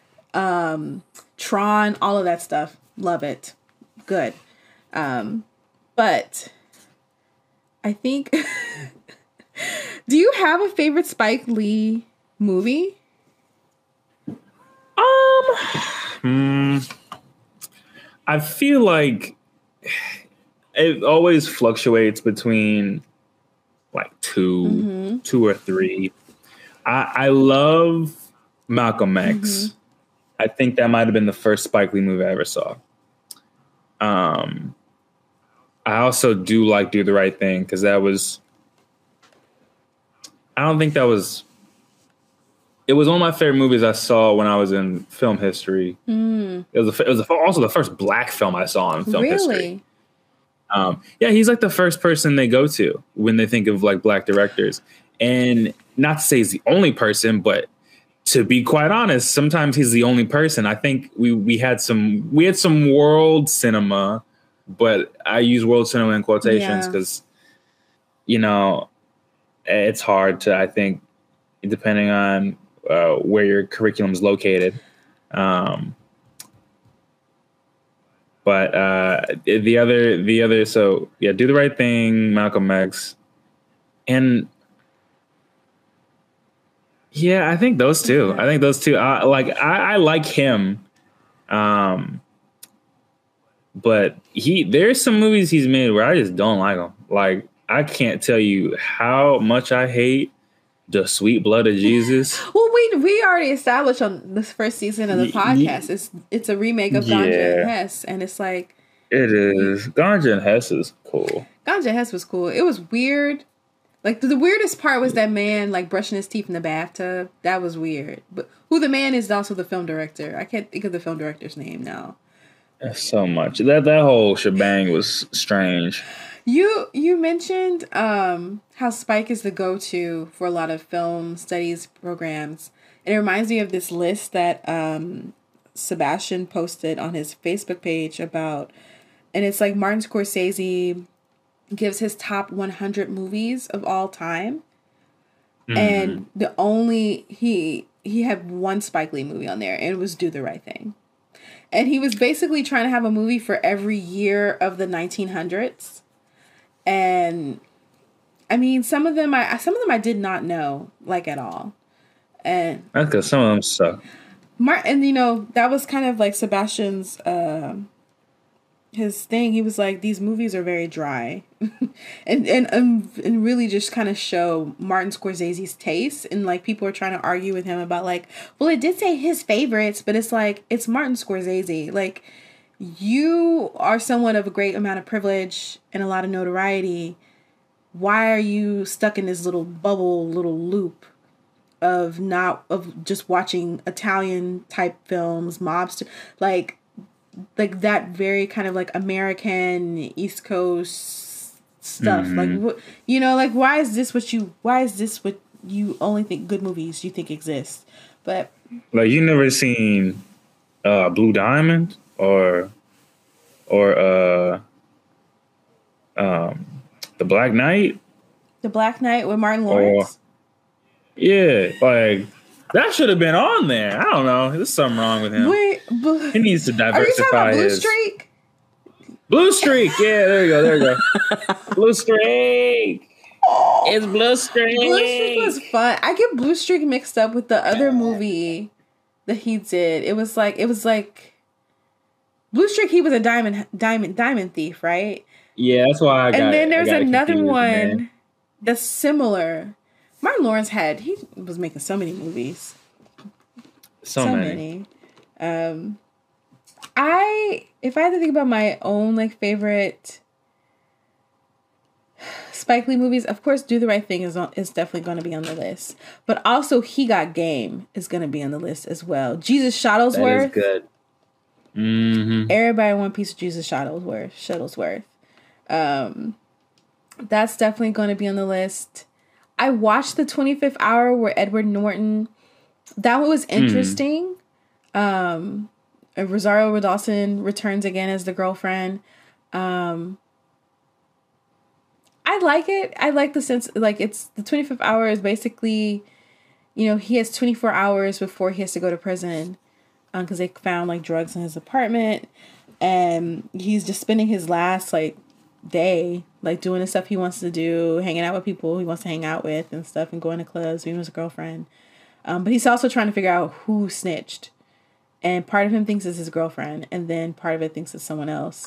Tron, all of that stuff. Love it. Good. But I think do you have a favorite Spike Lee movie? I feel like it always fluctuates between like two or three. I love Malcolm X. I think that might have been the first Spike Lee movie I ever saw. I also do like Do the Right Thing, because it was one of my favorite movies I saw when I was in film history. It was also the first black film I saw in film history. Yeah, he's like the first person they go to when they think of like black directors. And not to say he's the only person, but to be quite honest, sometimes he's the only person. I think we had some world cinema, but I use world cinema in quotations because, it's hard to, I think, depending on where your curriculum is located. But the other, so yeah, Do the Right Thing, Malcolm X, and yeah, I think those two. I like him, but there's some movies he's made where I just don't like him. Like, I can't tell you how much I hate The Sweet Blood of Jesus. Well, we already established on this first season of the podcast. It's a remake of Ganja and Hess, and it's like it is. Ganja and Hess is cool. Ganja and Hess was cool. It was weird. Like the weirdest part was that man like brushing his teeth in the bathtub. That was weird. But who the man is also the film director. I can't think of the film director's name now. So much. That whole shebang was strange. You mentioned how Spike is the go-to for a lot of film studies programs. And it reminds me of this list that Sebastian posted on his Facebook page about, and it's like Martin Scorsese gives his top 100 movies of all time. And he had one Spike Lee movie on there, and it was Do the Right Thing. And he was basically trying to have a movie for every year of the 1900s. And I mean, some of them I did not know, like, at all. And that's because some of them suck. And that was kind of like Sebastian's his thing. He was like, these movies are very dry, and really just kind of show Martin Scorsese's taste. And like, people are trying to argue with him about like, well, it did say his favorites, but it's like, it's Martin Scorsese. Like, you are someone of a great amount of privilege and a lot of notoriety. Why are you stuck in this little loop of just watching Italian type films, mobster, like that very kind of like American East Coast stuff? Like, like, why is this what you only think good movies you think exist? But like, you never seen Blue Diamond or The Black Knight? The Black Knight with Martin Lawrence? Yeah, like, that should have been on there. I don't know. There's something wrong with him. He needs to Are you talking diversify about Blue his Streak? Blue Streak. Yeah, there you go. There you go. Blue Streak. It's Blue Streak. Blue Streak was fun. I get Blue Streak mixed up with the other movie that he did. It was like Blue Streak. He was a diamond thief, right? Yeah, that's why I got. And then there's another confused, one man. that's similar. Martin Lawrence he was making so many movies. So many. If I had to think about my own like favorite Spike Lee movies, of course, Do the Right Thing is definitely going to be on the list. But also, He Got Game is going to be on the list as well. Jesus Shuttlesworth. That is good. Mm-hmm. Everybody want a piece of Jesus Shuttlesworth. That's definitely going to be on the list. I watched The 25th Hour where Edward Norton. That one was interesting. Rosario Dawson returns again as the girlfriend. I like it. I like the sense, like, it's the 25th hour is basically, you know, he has 24 hours before he has to go to prison because they found like drugs in his apartment, and he's just spending his last like day like doing the stuff he wants to do, hanging out with people he wants to hang out with and stuff, and going to clubs, being with his girlfriend. But he's also trying to figure out who snitched, and part of him thinks it's his girlfriend, and then part of it thinks it's someone else.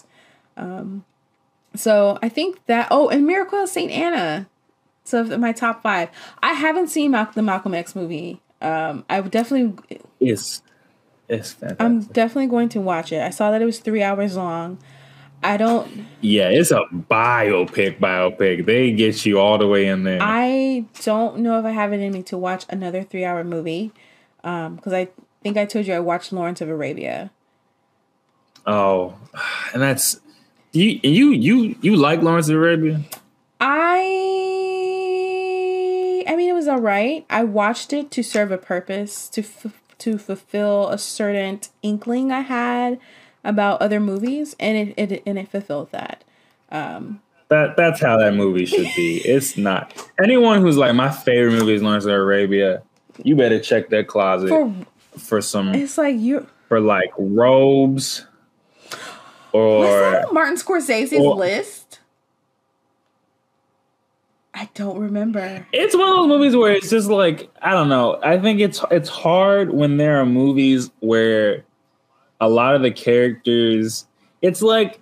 So I think that, and Miracle at St. Anna. So my top 5. I haven't seen the Malcolm X movie. I would definitely... It's fantastic. I'm definitely going to watch it. I saw that it was 3 hours long. I don't... Yeah, it's a biopic. They get you all the way in there. I don't know if I have it in me to watch another 3-hour movie. Because I think I told you I watched Lawrence of Arabia. Oh, and that's... You like Lawrence of Arabia? I mean, it was all right. I watched it to serve a purpose, to fulfill a certain inkling I had about other movies, and it fulfilled that. That's how that movie should be. It's not anyone who's like, my favorite movie is Lawrence of Arabia. You better check their closet for some. It's like for like robes. Or, was that on Martin Scorsese's list? I don't remember. It's one of those movies where it's just like, I don't know. I think it's hard when there are movies where a lot of the characters, it's like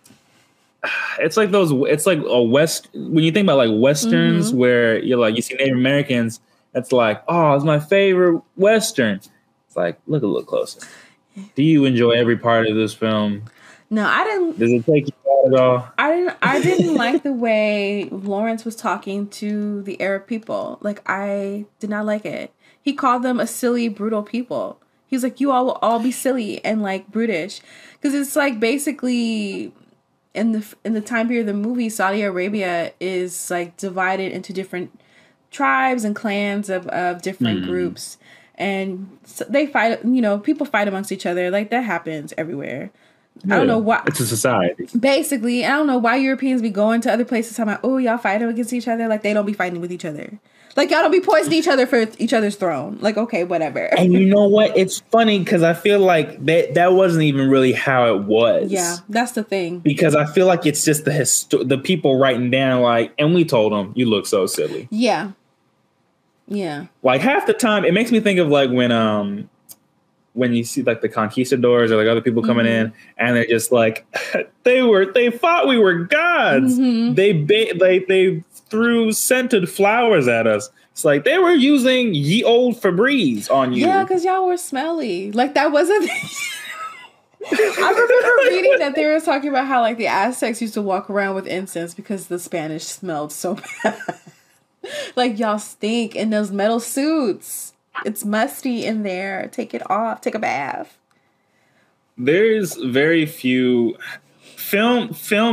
a West, when you think about like Westerns where you're like, you see Native Americans, it's like, oh, it's my favorite Western. It's like, look a little closer. Do you enjoy every part of this film? No, I didn't. Does it take you out at all? I didn't like the way Lawrence was talking to the Arab people. Like, I did not like it. He called them a silly, brutal people. He was like, you all will all be silly and like brutish. Because it's like basically in the time period of the movie, Saudi Arabia is like divided into different tribes and clans of different groups. And so they fight, people fight amongst each other. Like, that happens everywhere. Yeah, I don't know why. It's a society. Basically, I don't know why Europeans be going to other places talking about, oh, y'all fighting against each other. Like, they don't be fighting with each other. Like, y'all don't be poisoning each other for each other's throne. Like, okay, whatever. And you know what? It's funny because I feel like that wasn't even really how it was. Yeah, that's the thing. Because I feel like it's just the people writing down like, and we told them, you look so silly. Yeah. Yeah. Like half the time, it makes me think of like when you see like the conquistadors or like other people coming in and they're just like, they thought we were gods. They threw scented flowers at us. It's like they were using ye old Febreze on you. Yeah, because y'all were smelly. Like, that wasn't. I remember reading that they were talking about how like the Aztecs used to walk around with incense because the Spanish smelled so bad. Like, y'all stink in those metal suits. It's musty in there. Take it off. Take a bath. There's very few film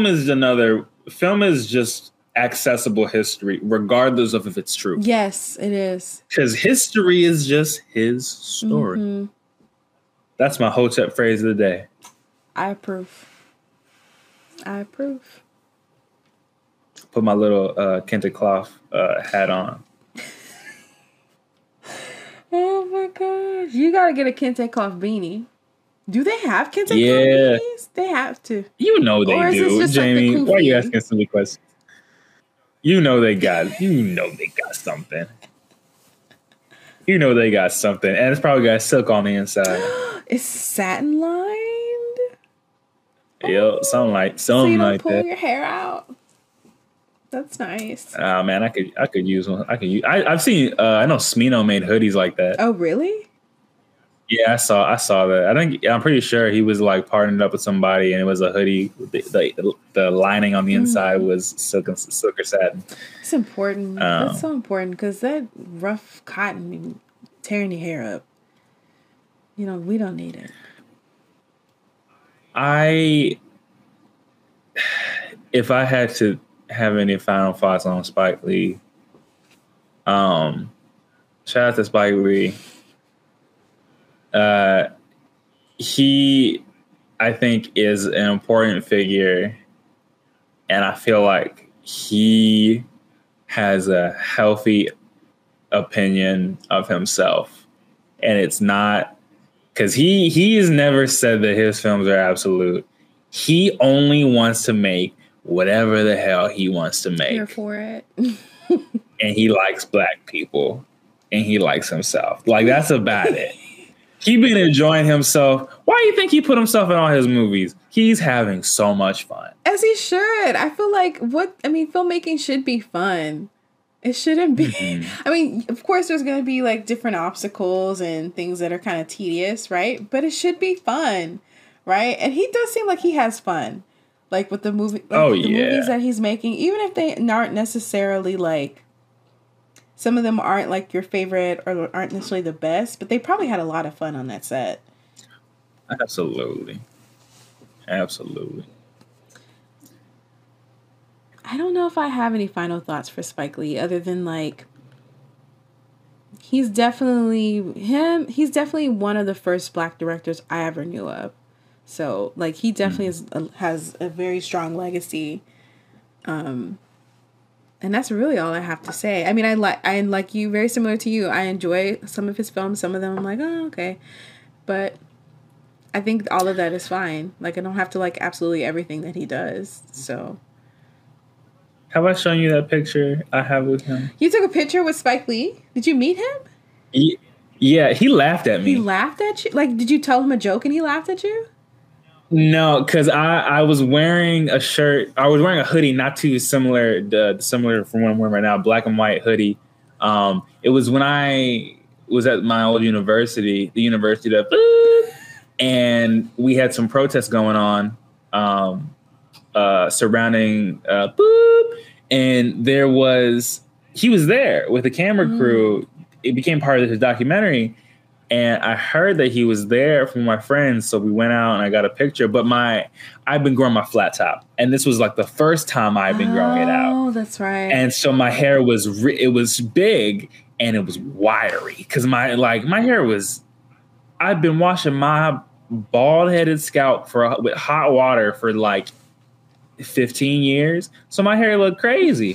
is just accessible history, regardless of if it's true. Yes, it is. Because history is just his story. That's my Hotep phrase of the day. I approve. Put my little kente cloth hat on. Oh my gosh. You gotta get a kente cloth beanie. Do they have kids in Yeah. comedies? They have to. You know they Or is this do, just like the Jamie. Why are you Koofy? asking silly questions? You know they got something. You know they got something, and it's probably got silk on the inside. It's satin lined. Yep, something So you don't like pull that. your hair out. That's nice. Oh man, I could use one. I've seen. I know Smino made hoodies like that. Oh, really? Yeah, I saw that. I'm pretty sure he was like partnered up with somebody, and it was a hoodie. The lining on the inside was silk or satin. It's important. That's so important because that rough cotton tearing your hair up. You know, we don't need it. If I had to have any final thoughts on Spike Lee, shout out to Spike Lee. He, I think, is an important figure, and I feel like he has a healthy opinion of himself, and it's not because he has never said that his films are absolute. He only wants to make whatever the hell he wants to make. Here for it. And he likes black people, and he likes himself. Like, that's about it. He been enjoying himself. Why do you think he put himself in all his movies? He's having so much fun. As he should. I feel like filmmaking should be fun. It shouldn't be. Mm-hmm. I mean, of course, there's going to be like different obstacles and things that are kind of tedious, right? But it should be fun, right? And he does seem like he has fun, like with the movie. Like movies that he's making, even if they aren't necessarily like. Some of them aren't like your favorite or aren't necessarily the best, but they probably had a lot of fun on that set. Absolutely. Absolutely. I don't know if I have any final thoughts for Spike Lee other than like he's definitely one of the first black directors I ever knew of. So like he definitely has a very strong legacy. And that's really all I have to say. I mean, I like you, very similar to you. I enjoy some of his films. Some of them I'm like, oh, okay. But I think all of that is fine. Like, I don't have to like absolutely everything that he does. So. Have I shown you that picture I have with him? You took a picture with Spike Lee? Did you meet him? Yeah, he laughed at me. He laughed at you? Like, did you tell him a joke and he laughed at you? No, because I was wearing a shirt. I was wearing a hoodie, not too similar from what I'm wearing right now, black and white hoodie. It was when I was at my old university, the university that, and we had some protests going on surrounding and he was there with the camera crew. It became part of his documentary. And I heard that he was there from my friends, so we went out and I got a picture. But I've been growing my flat top, and this was like the first time I've been growing it out. Oh, that's right. And so my hair was big and it was wiry because my hair was. I've been washing my bald-headed scalp with hot water for like 15 years, so my hair looked crazy.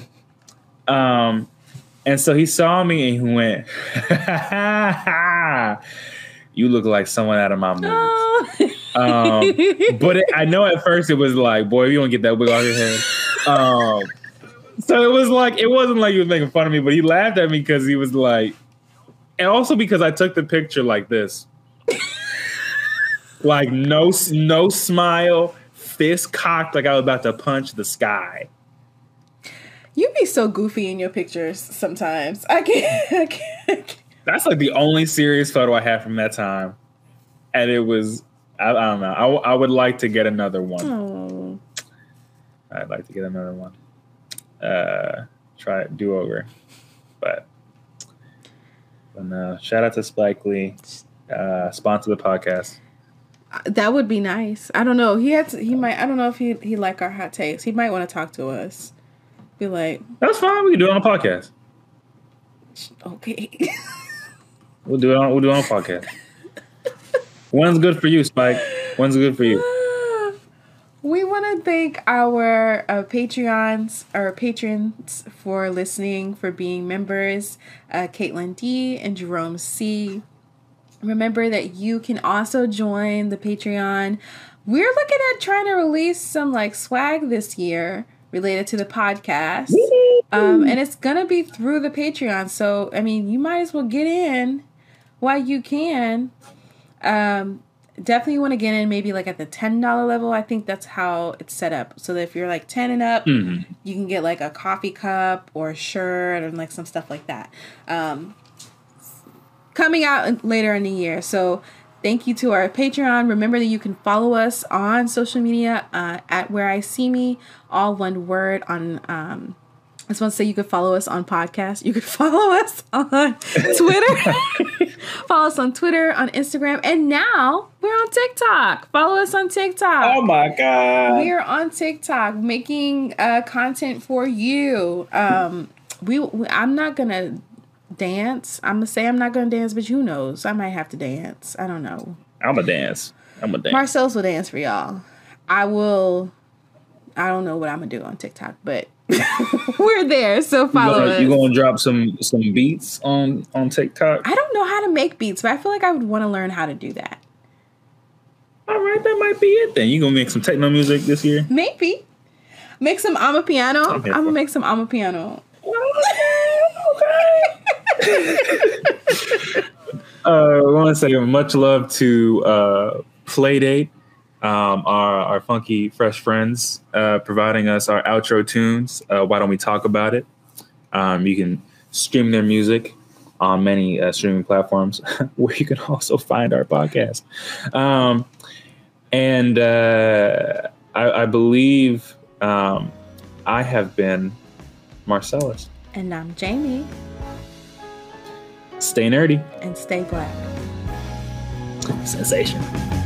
And so he saw me and he went, "You look like someone out of my movies." Oh. But I know at first it was like, "Boy, you don't get that wig off your head." So it was like, it wasn't like he was making fun of me, but he laughed at me because he was like, and also because I took the picture like this, like no smile, fist cocked, like I was about to punch the sky. You be so goofy in your pictures sometimes. I can't. That's like the only serious photo I have from that time. And it was, I don't know. I would like to get another one. Oh. I'd like to get another one. Try it, do over. But no, shout out to Spike Lee. Sponsor the podcast. That would be nice. I don't know. I don't know if he like our hot takes. He might want to talk to us. Be like, that's fine. We can do it on a podcast. Okay. We'll do it on a podcast. When's good for you, Spike? When's good for you? We want to thank our patrons for listening, for being members. Caitlin D and Jerome C. Remember that you can also join the Patreon. We're looking at trying to release some like swag this year related to the podcast. And it's going to be through the Patreon. So, I mean, you might as well get in while you can. Definitely want to get in maybe like at the $10 level. I think that's how it's set up. So that if you're like 10 and up, you can get like a coffee cup or a shirt and like some stuff like that. Coming out later in the year. So thank you to our Patreon. Remember that you can follow us on social media at Where I See Me, all one word on I just want to say you could follow us on podcasts. You could follow us on Twitter. Follow us on Twitter, on Instagram. And now we're on TikTok. Follow us on TikTok. Oh, my God. We are on TikTok making content for you. I'm not going to dance. I'm going to say I'm not going to dance, but who knows? I might have to dance. I don't know. I'm going to dance. Marcel's will dance for y'all. I don't know what I'm going to do on TikTok, but we're there, so follow us. You gonna drop some beats on TikTok? I don't know how to make beats, but I feel like I would want to learn how to do that. All right, that might be it then. You gonna make some techno music this year? Maybe. Make some amapiano. I'm gonna make some amapiano. Okay. I want to say much love to Playdate. Our funky fresh friends providing us our outro tunes. Why don't we talk about it? You can stream their music on many streaming platforms where you can also find our podcast. I believe I have been Marcellus. And I'm Jamie. Stay nerdy. And stay black. Sensation.